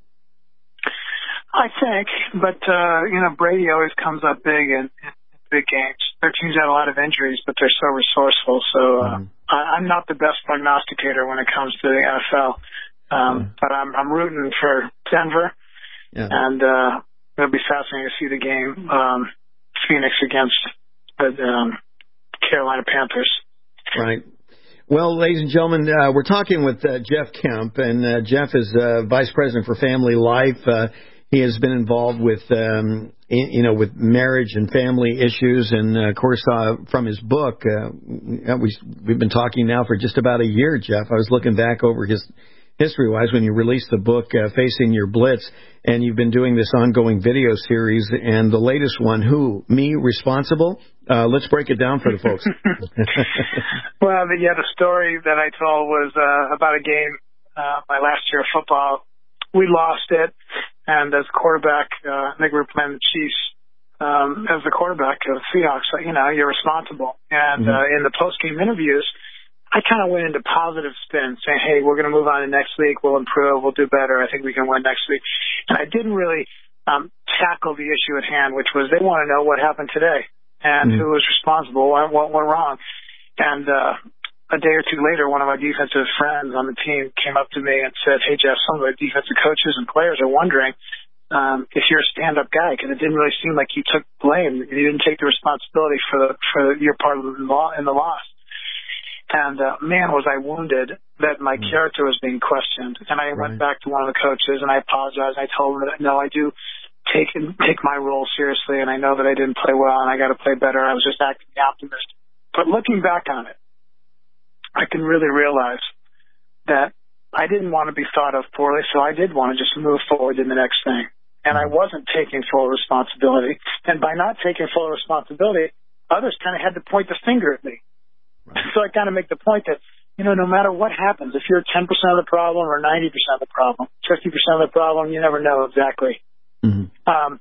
I think, but, uh, you know, Brady always comes up big in, in big games. Their team's had a lot of injuries, but they're so resourceful. So uh, mm. I, I'm not the best prognosticator when it comes to the N F L, um, mm. but I'm, I'm rooting for Denver, yeah. and uh, it'll be fascinating to see the game, um, Phoenix against the um, Carolina Panthers. Right. Well, ladies and gentlemen, uh, we're talking with uh, Jeff Kemp, and uh, Jeff is uh, Vice President for Family Life. Uh, He has been involved with, um, in, you know, with marriage and family issues, and uh, of course, uh, from his book, uh, we, we've been talking now for just about a year, Jeff. I was looking back over his history-wise when you released the book, uh, Facing Your Blitz, and you've been doing this ongoing video series, and the latest one, Who? Me Responsible? Uh, let's break it down for the folks. Well, the, yeah, the story that I told was uh, about a game, uh, my last year of football. We lost it, and as quarterback, uh, I think we were playing the Chiefs. Um, as the quarterback of the Seahawks, you know, you're responsible. And mm-hmm. uh, in the post-game interviews, I kind of went into positive spin, saying, hey, we're going to move on to next week. We'll improve. We'll do better. I think we can win next week. And I didn't really um, tackle the issue at hand, which was they want to know what happened today and mm-hmm. who was responsible, what, what went wrong. And uh, a day or two later, one of my defensive friends on the team came up to me and said, hey, Jeff, some of the defensive coaches and players are wondering um, if you're a stand-up guy, because it didn't really seem like you took blame. You didn't take the responsibility for the, for your part of the law in the loss. And, uh, man, was I wounded that my mm. character was being questioned. And I right. went back to one of the coaches, and I apologized. I told him that, no, I do take take my role seriously, and I know that I didn't play well, and I got to play better. I was just acting the optimist. But looking back on it, I can really realize that I didn't want to be thought of poorly, so I did want to just move forward in the next thing. And I wasn't taking full responsibility. And by not taking full responsibility, others kind of had to point the finger at me. Right. So I kind of make the point that, you know, no matter what happens, if you're ten percent of the problem or ninety percent of the problem, fifty percent of the problem, you never know exactly. Mm-hmm. Um,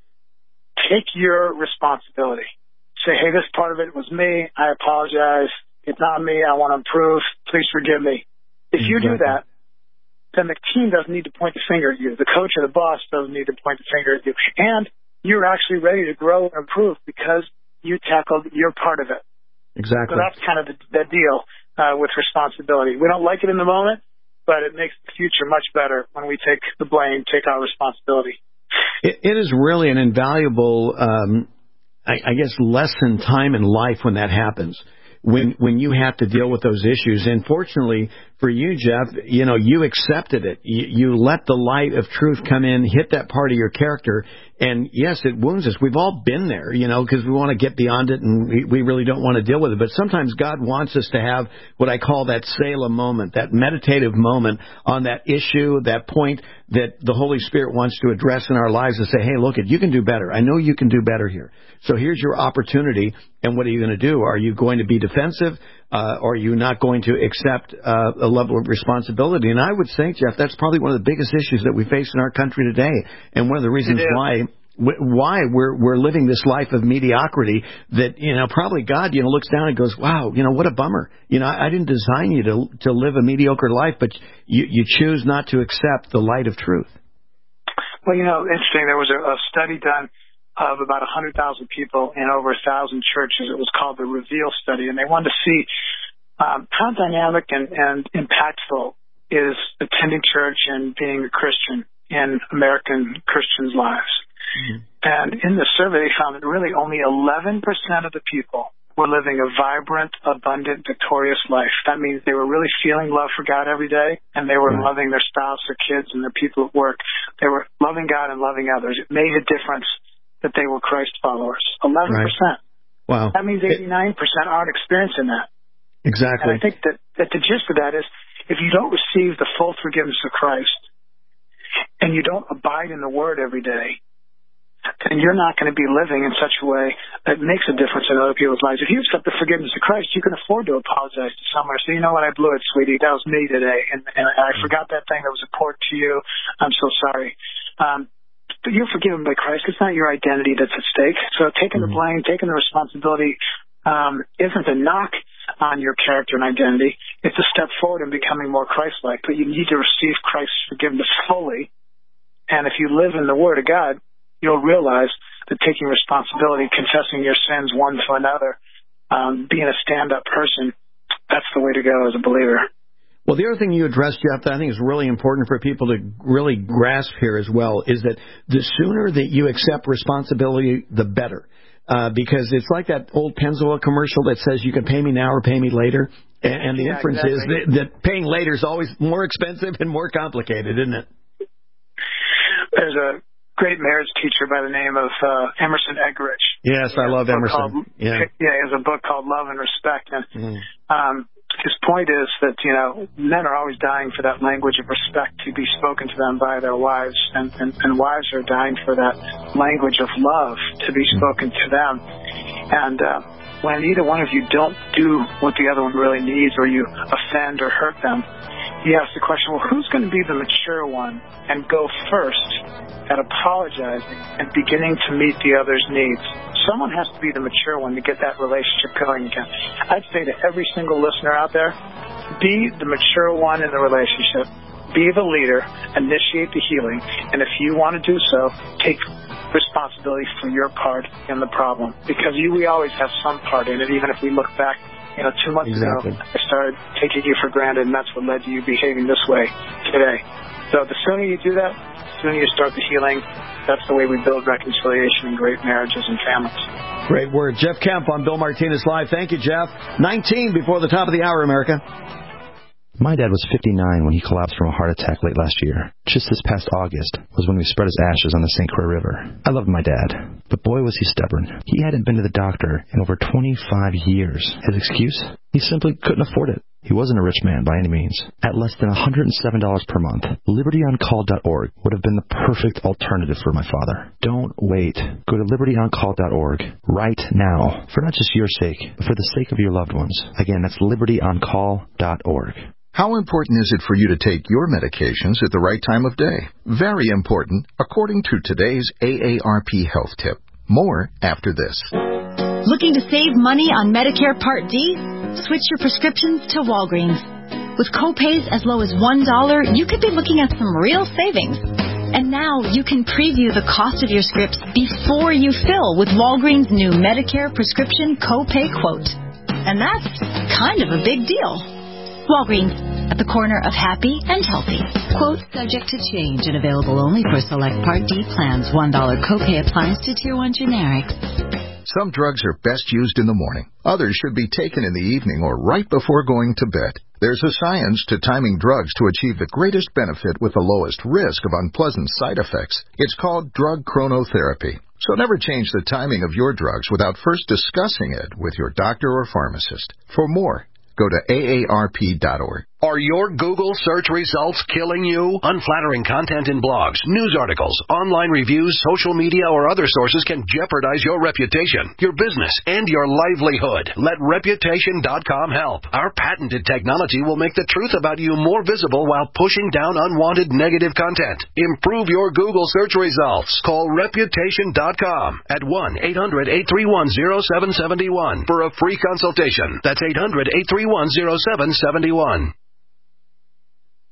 take your responsibility. Say, hey, this part of it was me. I apologize. It's not me. I want to improve. Please forgive me. If you exactly. do that, then the team doesn't need to point the finger at you. The coach or the boss doesn't need to point the finger at you. And you're actually ready to grow and improve because you tackled your part of it. Exactly. So that's kind of the, the deal uh, with responsibility. We don't like it in the moment, but it makes the future much better when we take the blame, take our responsibility. It, it is really an invaluable, um, I, I guess, lesson time in life when that happens. When when you have to deal with those issues. And fortunately for you, Jeff, you know, you accepted it. You, you let the light of truth come in, hit that part of your character. And yes, it wounds us. We've all been there, you know, because we want to get beyond it and we, we really don't want to deal with it. But sometimes God wants us to have what I call that Selah moment, that meditative moment on that issue, that point that the Holy Spirit wants to address in our lives and say, hey, look, you can do better. I know you can do better here. So here's your opportunity. And what are you going to do? Are you going to be defensive? Uh, or are you not going to accept uh, a level of responsibility? And I would say, Jeff, that's probably one of the biggest issues that we face in our country today. And one of the reasons why why we're we're living this life of mediocrity that, you know, probably God, you know, looks down and goes, wow, you know, what a bummer. You know, I, I didn't design you to to live a mediocre life, but you, you choose not to accept the light of truth. Well, you know, interesting. There was a, a study done of about one hundred thousand people in over one thousand churches. It was called the Reveal Study, and they wanted to see um, how dynamic and, and impactful is attending church and being a Christian in American Christians' lives. Mm-hmm. And in the survey, they found that really only eleven percent of the people were living a vibrant, abundant, victorious life. That means they were really feeling love for God every day, and they were right. loving their spouse, their kids, and their people at work. They were loving God and loving others. It made a difference that they were Christ followers. eleven percent. Right. Wow. That means eighty-nine percent aren't experiencing that. Exactly. And I think that, that the gist of that is, if you don't receive the full forgiveness of Christ, and you don't abide in the Word every day, then you're not going to be living in such a way that makes a difference in other people's lives. If you accept the forgiveness of Christ, you can afford to apologize to someone or say, you know what, I blew it, sweetie. That was me today, and, and I forgot that thing that was important to you. I'm so sorry. Um, but you're forgiven by Christ. It's not your identity that's at stake. So taking mm-hmm. the blame, taking the responsibility um, isn't a knock on your character and identity. It's a step forward in becoming more Christ-like. But you need to receive Christ's forgiveness fully. And if you live in the Word of God, you'll realize that taking responsibility, confessing your sins one to another, um, being a stand-up person, that's the way to go as a believer. Well, the other thing you addressed, Jeff, that I think is really important for people to really grasp here as well, is that the sooner that you accept responsibility, the better. Uh, because it's like that old Pennzoil commercial that says you can pay me now or pay me later. And, and the yeah, inference exactly. is that, that paying later is always more expensive and more complicated, isn't it? There's a great marriage teacher by the name of uh, Emerson Eggerichs. Yes, I love Emerson. Called, yeah, yeah, he has a book called Love and Respect, and mm. um, his point is that you know men are always dying for that language of respect to be spoken to them by their wives, and, and, and wives are dying for that language of love to be spoken to them. And uh, when either one of you don't do what the other one really needs, or you offend or hurt them, he asks the question, well, who's going to be the mature one and go first at apologizing and beginning to meet the other's needs? Someone has to be the mature one to get that relationship going again. I'd say to every single listener out there, be the mature one in the relationship. Be the leader. Initiate the healing. And if you want to do so, take responsibility for your part in the problem. Because you, we always have some part in it, even if we look back. You know, two months exactly. ago, I started taking you for granted, and that's what led to you behaving this way today. So the sooner you do that, the sooner you start the healing. That's the way we build reconciliation in great marriages and families. Great word. Jeff Kemp on Bill Martinez Live. Thank you, Jeff. nineteen before the top of the hour, America. My dad was fifty-nine when he collapsed from a heart attack late last year. Just this past August was when we spread his ashes on the Saint Croix River. I loved my dad, but boy was he stubborn. He hadn't been to the doctor in over twenty-five years. His excuse? He simply couldn't afford it. He wasn't a rich man by any means. At less than one hundred seven dollars per month, liberty on call dot org would have been the perfect alternative for my father. Don't wait. Go to liberty on call dot org right now, for not just your sake, but for the sake of your loved ones. Again, that's liberty on call dot org. How important is it for you to take your medications at the right time of day? Very important, according to today's A A R P Health Tip. More after this. Looking to save money on Medicare Part D? Switch your prescriptions to Walgreens. With copays as low as one dollar, you could be looking at some real savings. And now you can preview the cost of your scripts before you fill with Walgreens' new Medicare prescription copay quote. And that's kind of a big deal. Walgreens, at the corner of happy and healthy. Quote subject to change and available only for select Part D plans. one dollar copay applies to Tier one generics. Some drugs are best used in the morning. Others should be taken in the evening or right before going to bed. There's a science to timing drugs to achieve the greatest benefit with the lowest risk of unpleasant side effects. It's called drug chronotherapy. So never change the timing of your drugs without first discussing it with your doctor or pharmacist. For more, go to A A R P dot org. Are your Google search results killing you? Unflattering content in blogs, news articles, online reviews, social media, or other sources can jeopardize your reputation, your business, and your livelihood. Let Reputation dot com help. Our patented technology will make the truth about you more visible while pushing down unwanted negative content. Improve your Google search results. Call Reputation dot com at one eight hundred eight three one zero seven seven one for a free consultation. That's eight hundred eight three one zero seven seven one.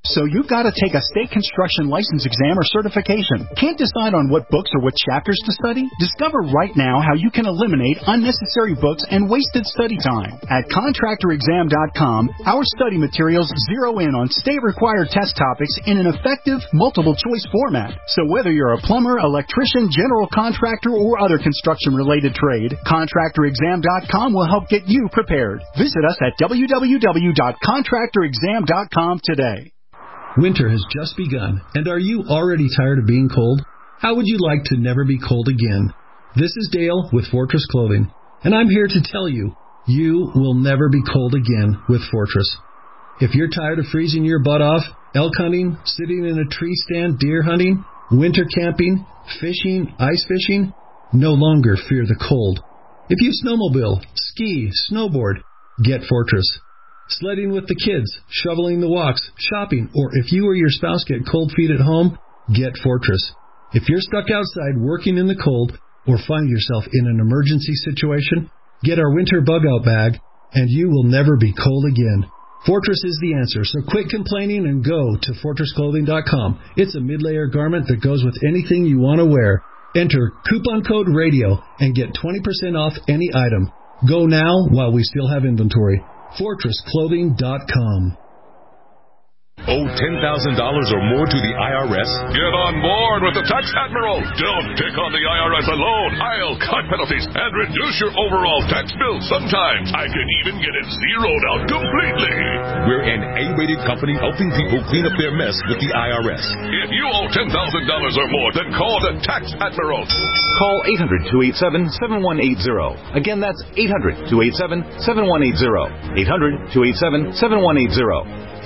So you've got to take a state construction license exam or certification. Can't decide on what books or what chapters to study? Discover right now how you can eliminate unnecessary books and wasted study time. At contractor exam dot com, our study materials zero in on state-required test topics in an effective, multiple-choice format. So whether you're a plumber, electrician, general contractor, or other construction-related trade, contractor exam dot com will help get you prepared. Visit us at w w w dot contractor exam dot com today. Winter has just begun, and are you already tired of being cold? How would you like to never be cold again? This is Dale with Fortress Clothing, and I'm here to tell you, you will never be cold again with Fortress. If you're tired of freezing your butt off, elk hunting, sitting in a tree stand, deer hunting, winter camping, fishing, ice fishing, no longer fear the cold. If you snowmobile, ski, snowboard, get Fortress. Sledding with the kids, shoveling the walks, shopping, or if you or your spouse get cold feet at home, get Fortress. If you're stuck outside working in the cold or find yourself in an emergency situation, get our winter bug-out bag, and you will never be cold again. Fortress is the answer, so quit complaining and go to fortress clothing dot com. It's a mid-layer garment that goes with anything you want to wear. Enter coupon code radio and get twenty percent off any item. Go now while we still have inventory. fortress clothing dot com. Owe ten thousand dollars or more to the I R S? Get on board with the Tax Admiral. Don't take on the I R S alone. I'll cut penalties and reduce your overall tax bill. Sometimes I can even get it zeroed out completely. We're an A-rated company helping people clean up their mess with the I R S. If you owe ten thousand dollars or more, then call the Tax Admiral. Call eight hundred, two eight seven, seven one eight zero. Again, that's eight hundred, two eight seven, seven one eight zero. eight hundred, two eight seven, seven one eight zero.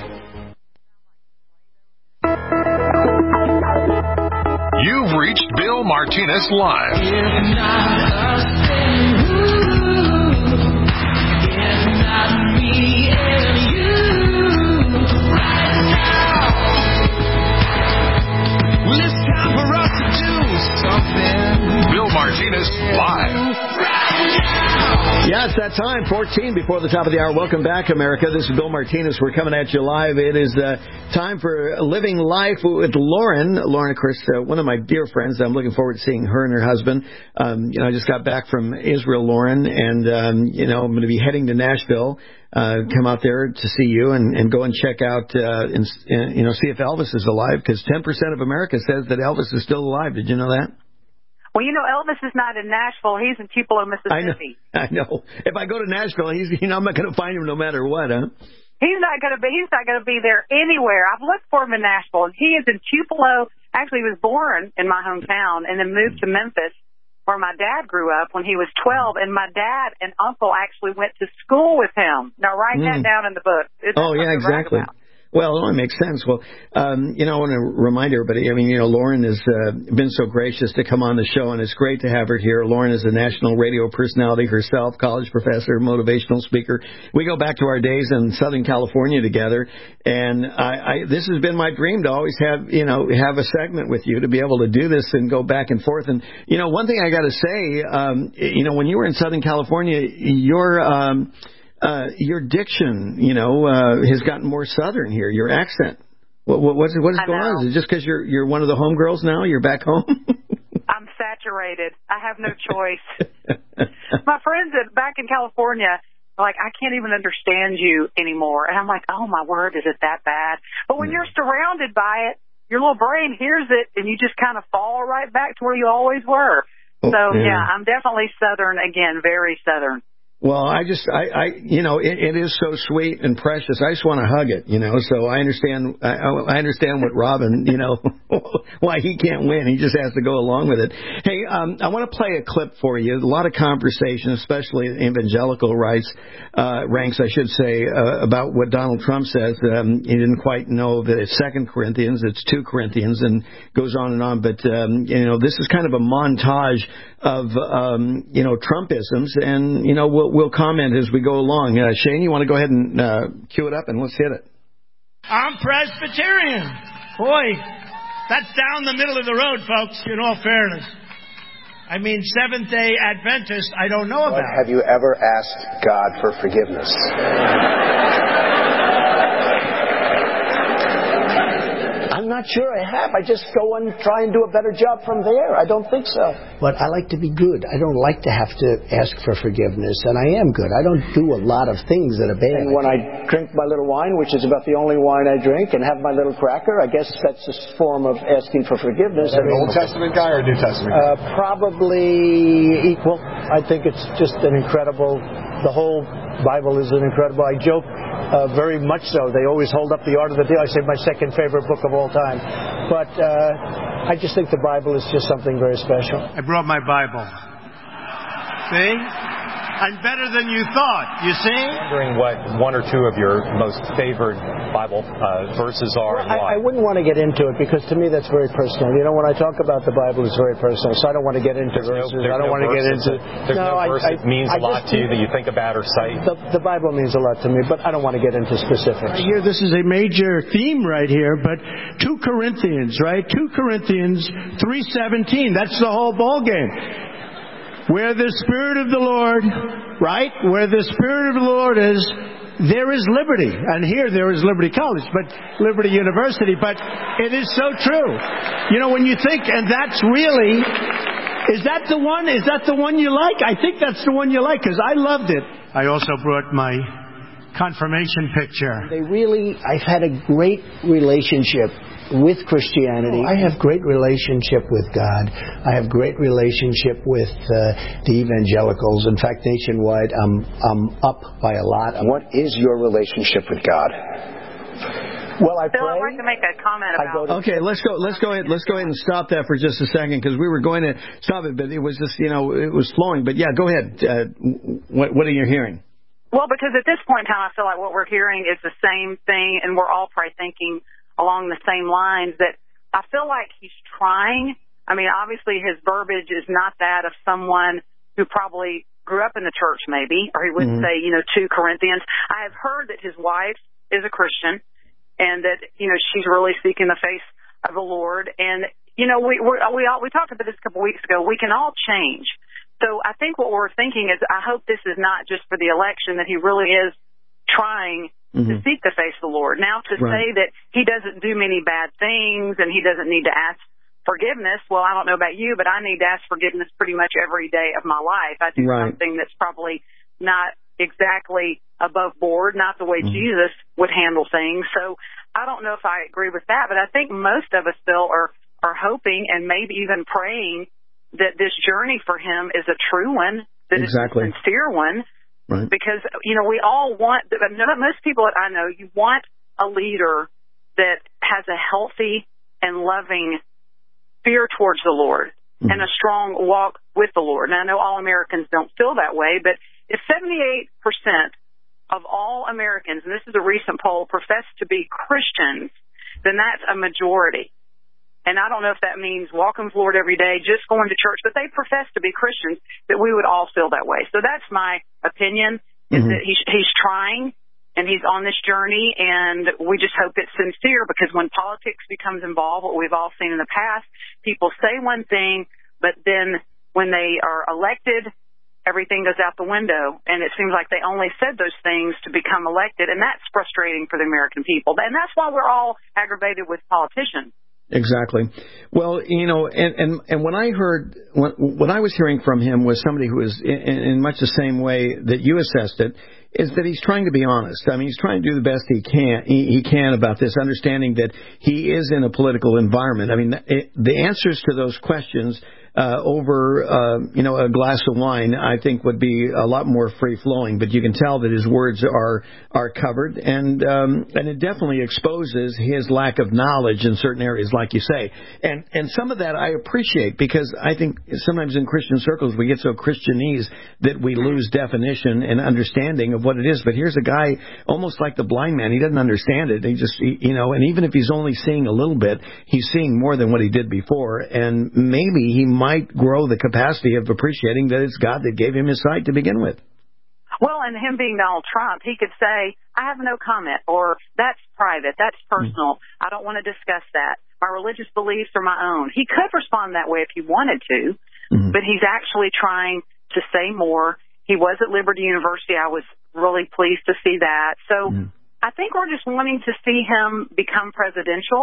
You've reached Bill Martinez Live. Bill Martinez Live. Yeah, it's that time, fourteen before the top of the hour. Welcome back, America. This is Bill Martinez. We're coming at you live. It is uh, time for Living Life with Lauren. Lauren, of course, uh, one of my dear friends. I'm looking forward to seeing her and her husband. Um, you know, I just got back from Israel, Lauren, and, um, you know, I'm going to be heading to Nashville. Uh, come out there to see you and, and go and check out, uh, and, and, you know, see if Elvis is alive, because ten percent of America says that Elvis is still alive. Did you know that? Well, you know, Elvis is not in Nashville. He's in Tupelo, Mississippi. I know. I know. If I go to Nashville, he's, you know, I'm not going to find him no matter what, huh? He's not going to be. He's not going to be there anywhere. I've looked for him in Nashville, and he is in Tupelo. Actually, he was born in my hometown and then moved to Memphis, where my dad grew up when he was twelve. And my dad and uncle actually went to school with him. Now, write mm. that down in the book. It's oh, yeah, exactly. Well, it only makes sense. Well, um, you know, I want to remind everybody, I mean, you know, Lauren has uh, been so gracious to come on the show, and it's great to have her here. Lauren is a national radio personality herself, college professor, motivational speaker. We go back to our days in Southern California together, and I, I, this has been my dream to always have, you know, have a segment with you, to be able to do this and go back and forth. And, you know, one thing I got to say, um, you know, when you were in Southern California, your... Um, Uh, your diction, you know, uh, has gotten more Southern here. Your accent. What, what, what's, what is I going know. on? Is it just because you're you're one of the homegirls now? You're back home? I'm saturated. I have no choice. My friends at, back in California are like, I can't even understand you anymore. And I'm like, oh, my word, is it that bad? But when you're surrounded by it, your little brain hears it, and you just kind of fall right back to where you always were. Oh, so, yeah. yeah, I'm definitely Southern again, very Southern. Well, I just, I, I you know, it, it is so sweet and precious. I just want to hug it, you know. So I understand, I, I understand what Robin, you know, why he can't win. He just has to go along with it. Hey, um, I want to play a clip for you. A lot of conversation, especially evangelical rights uh, ranks, I should say, uh, about what Donald Trump says. Um, he didn't quite know that it's Second Corinthians, it's Two Corinthians, and goes on and on. But um, you know, this is kind of a montage of um, you know, Trumpisms, and you know, we'll, we'll comment as we go along. Uh, Shane, you want to go ahead and uh, cue it up, and let's hit it. I'm Presbyterian. Boy, that's down the middle of the road, folks, in all fairness. I mean, Seventh-day Adventist, I don't know about. Have you ever asked God for forgiveness? not sure I have. I just go and try and do a better job from there. I don't think so. But I like to be good. I don't like to have to ask for forgiveness, and I am good. I don't do a lot of things that are bad. And when I drink my little wine, which is about the only wine I drink, and have my little cracker, I guess that's a form of asking for forgiveness. Is that an Old Testament guy or a New Testament guy? Uh, probably equal. I think it's just an incredible, the whole Bible is an incredible. I joke uh, very much so. They always hold up the Art of the Deal. I say my second favorite book of all time. But uh, I just think the Bible is just something very special. I brought my Bible. See? I'm better than you thought, you see? I'm wondering what one or two of your most favorite Bible uh, verses are well, and why. I, I wouldn't want to get into it because to me that's very personal. You know, when I talk about the Bible, it's very personal, so I don't want to get into there's verses. No, I don't no want to get into... That, there's no, no verse I, that means I, a lot just, to you that you think about or cite? The, the Bible means a lot to me, but I don't want to get into specifics. Right here, this is a major theme right here, but two Corinthians, right? two Corinthians three seventeen. That's the whole ball game. Where the Spirit of the Lord, right? Where the Spirit of the Lord is, there is liberty. And here there is Liberty College, but Liberty University. But it is so true. You know, when you think, and that's really, is that the one? Is that the one you like? I think that's the one you like, because I loved it. I also brought my confirmation picture. They really, I've had a great relationship with Christianity. I have great relationship with God. I have great relationship with uh, the evangelicals. In fact, nationwide, I'm I'm up by a lot. What is your relationship with God? Well, I Bill, pray. I'd like to make a comment about. Okay, let's go. Let's go ahead. Let's go ahead and stop that for just a second because we were going to stop it, but it was just you know it was flowing. But yeah, go ahead. Uh, what what are you hearing? Well, because at this point in time, I feel like what we're hearing is the same thing, and we're all probably thinking along the same lines that I feel like he's trying. I mean, obviously his verbiage is not that of someone who probably grew up in the church maybe, or he wouldn't mm-hmm. say, you know, two Corinthians. I have heard that his wife is a Christian and that, you know, she's really seeking the face of the Lord. And, you know, we we we, all, we talked about this a couple of weeks ago. We can all change. So I think what we're thinking is I hope this is not just for the election, that he really is trying Mm-hmm. to seek the face of the Lord. Now, to right. say that he doesn't do many bad things and he doesn't need to ask forgiveness, well, I don't know about you, but I need to ask forgiveness pretty much every day of my life. I do right. something that's probably not exactly above board, not the way mm-hmm. Jesus would handle things. So I don't know if I agree with that, but I think most of us still are, are hoping and maybe even praying that this journey for him is a true one, that exactly. it's a sincere one. Right. Because, you know, we all want, most people that I know, you want a leader that has a healthy and loving fear towards the Lord mm-hmm. and a strong walk with the Lord. And I know all Americans don't feel that way, but if seventy-eight percent of all Americans, and this is a recent poll, profess to be Christians, then that's a majority. And I don't know if that means walking the Lord every day, just going to church, but they profess to be Christians, that we would all feel that way. So that's my opinion, is mm-hmm. that he's, he's trying and he's on this journey, and we just hope it's sincere, because when politics becomes involved, what we've all seen in the past, people say one thing, but then when they are elected, everything goes out the window, and it seems like they only said those things to become elected, and that's frustrating for the American people. And that's why we're all aggravated with politicians. Exactly. Well, you know, and, and, and when I heard, what, what I was hearing from him was somebody who is in, in much the same way that you assessed it, is that he's trying to be honest. I mean, he's trying to do the best he can, he, he can about this, understanding that he is in a political environment. I mean, it, the answers to those questions uh, over, uh, you know, a glass of wine, I think would be a lot more free-flowing. But you can tell that his words are are covered, and um, and it definitely exposes his lack of knowledge in certain areas, like you say. And and some of that I appreciate, because I think sometimes in Christian circles we get so Christianese that we lose definition and understanding of what it is. But here's a guy almost like the blind man. He doesn't understand it. He just, he, you know, and even if he's only seeing a little bit, he's seeing more than what he did before. And maybe he might grow the capacity of appreciating that it's God that gave him his sight to begin with. Well, and him being Donald Trump, he could say, I have no comment, or that's private, that's personal, mm-hmm. I don't want to discuss that. My religious beliefs are my own. He could respond that way if he wanted to, mm-hmm. but he's actually trying to say more. He was at Liberty University. I was really pleased to see that. So mm-hmm. I think we're just wanting to see him become presidential.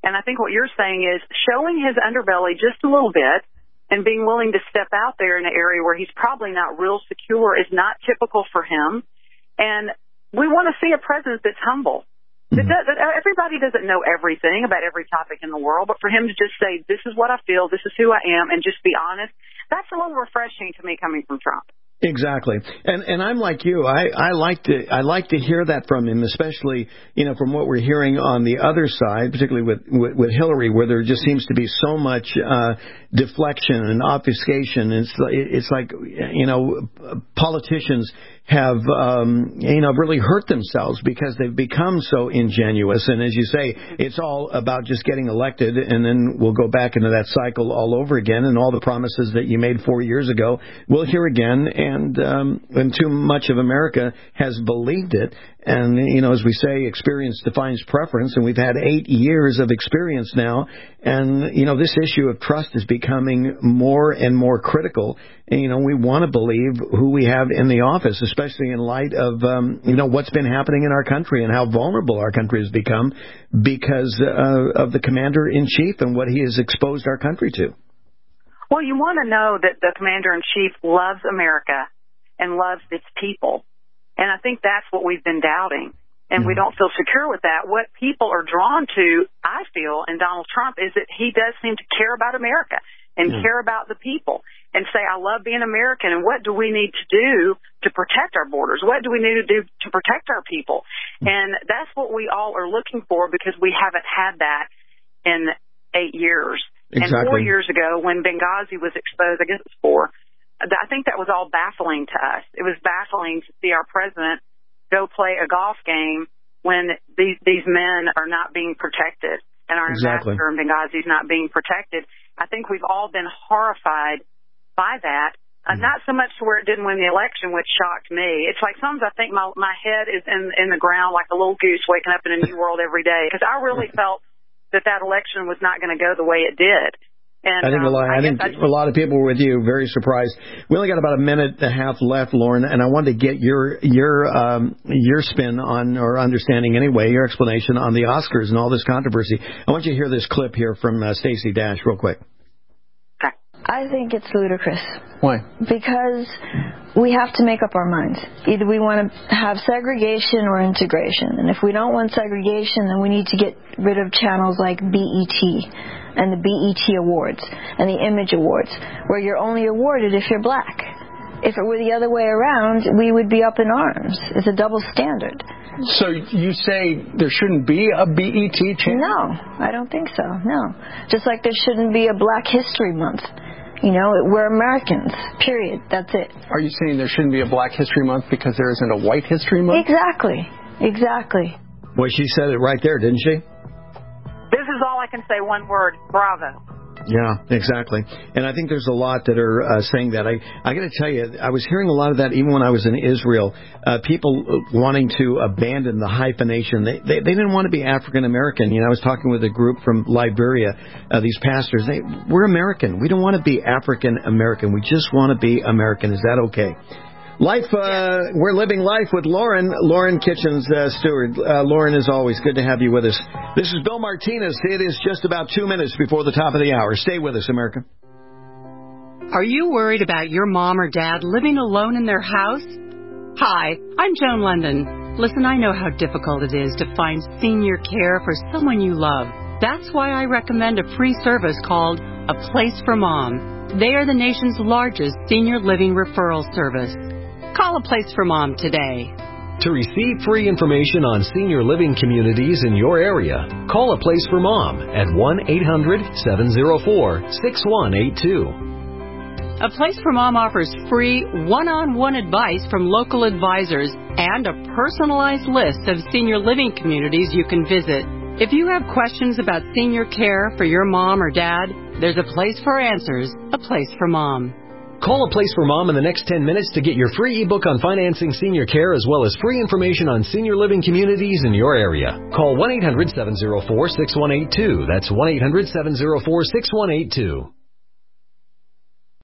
And I think what you're saying is showing his underbelly just a little bit and being willing to step out there in an area where he's probably not real secure is not typical for him. And we want to see a president that's humble. Mm-hmm. That does, everybody doesn't know everything about every topic in the world, but for him to just say, this is what I feel, this is who I am, and just be honest, that's a little refreshing to me coming from Trump. Exactly, and and I'm like you. I, I like to I like to hear that from him, especially you know from what we're hearing on the other side, particularly with with, with Hillary, where there just seems to be so much uh, deflection and obfuscation. It's it's like you know politicians have um, you know really hurt themselves because they've become so ingenuous. And as you say, it's all about just getting elected, and then we'll go back into that cycle all over again, and all the promises that you made four years ago we'll hear again. And um, and too much of America has believed it. And, you know, as we say, experience defines preference. And we've had eight years of experience now. And, you know, this issue of trust is becoming more and more critical. And, you know, we want to believe who we have in the office, especially in light of, um, you know, what's been happening in our country and how vulnerable our country has become because uh, of the commander-in-chief and what he has exposed our country to. Well, you want to know that the commander-in-chief loves America and loves its people. And I think that's what we've been doubting. And mm-hmm. we don't feel secure with that. What people are drawn to, I feel, in Donald Trump is that he does seem to care about America and mm-hmm. care about the people and say, I love being American, and what do we need to do to protect our borders? What do we need to do to protect our people? Mm-hmm. And that's what we all are looking for because we haven't had that in eight years. Exactly. And four years ago, when Benghazi was exposed, I guess it was four, I think that was all baffling to us. It was baffling to see our president go play a golf game when these these men are not being protected and our exactly. ambassador in Benghazi is not being protected. I think we've all been horrified by that. Uh, not so much to where it didn't win the election, which shocked me. It's like sometimes I think my my head is in in the ground like a little goose waking up in a new world every day because I really felt that that election was not going to go the way it did. And, I think, um, a, lot, I I think I just, a lot of people were with you, very surprised. We only got about a minute and a half left, Lauren, and I wanted to get your your um, your spin on, or understanding anyway, your explanation on the Oscars and all this controversy. I want you to hear this clip here from uh, Stacey Dash real quick. I think it's ludicrous. Why? Because we have to make up our minds. Either we want to have segregation or integration. And if we don't want segregation, then we need to get rid of channels like B E T and the B E T Awards and the Image Awards, where you're only awarded if you're black. If it were the other way around, we would be up in arms. It's a double standard. So you say there shouldn't be a B E T channel? No, I don't think so, no. Just like there shouldn't be a Black History Month. You know, we're Americans, period. That's it. Are you saying there shouldn't be a Black History Month because there isn't a White History Month? Exactly. Exactly. Well, she said it right there, didn't she? This is all I can say, one word, bravo. Yeah, exactly. And I think there's a lot that are uh, saying that. I I got to tell you, I was hearing a lot of that even when I was in Israel. Uh, people wanting to abandon the hyphenation. They, they they didn't want to be African American. You know, I was talking with a group from Liberia. Uh, these pastors, they we're American. We don't want to be African American. We just want to be American. Is that okay? Life, uh, we're living life with Lauren, Lauren Kitchens, uh, Stewart. Uh, Lauren, as always, good to have you with us. This is Bill Martinez. It is just about two minutes before the top of the hour. Stay with us, America. Are you worried about your mom or dad living alone in their house? Hi, I'm Joan London. Listen, I know how difficult it is to find senior care for someone you love. That's why I recommend a free service called A Place for Mom. They are the nation's largest senior living referral service. Call A Place for Mom today. To receive free information on senior living communities in your area, call A Place for Mom at one eight hundred seven oh four six one eight two. A Place for Mom offers free one-on-one advice from local advisors and a personalized list of senior living communities you can visit. If you have questions about senior care for your mom or dad, there's a place for answers, A Place for Mom. Call A Place for Mom in the next ten minutes to get your free ebook on financing senior care as well as free information on senior living communities in your area. Call one eight hundred seven oh four six one eight two. That's one eight hundred seven oh four six one eight two.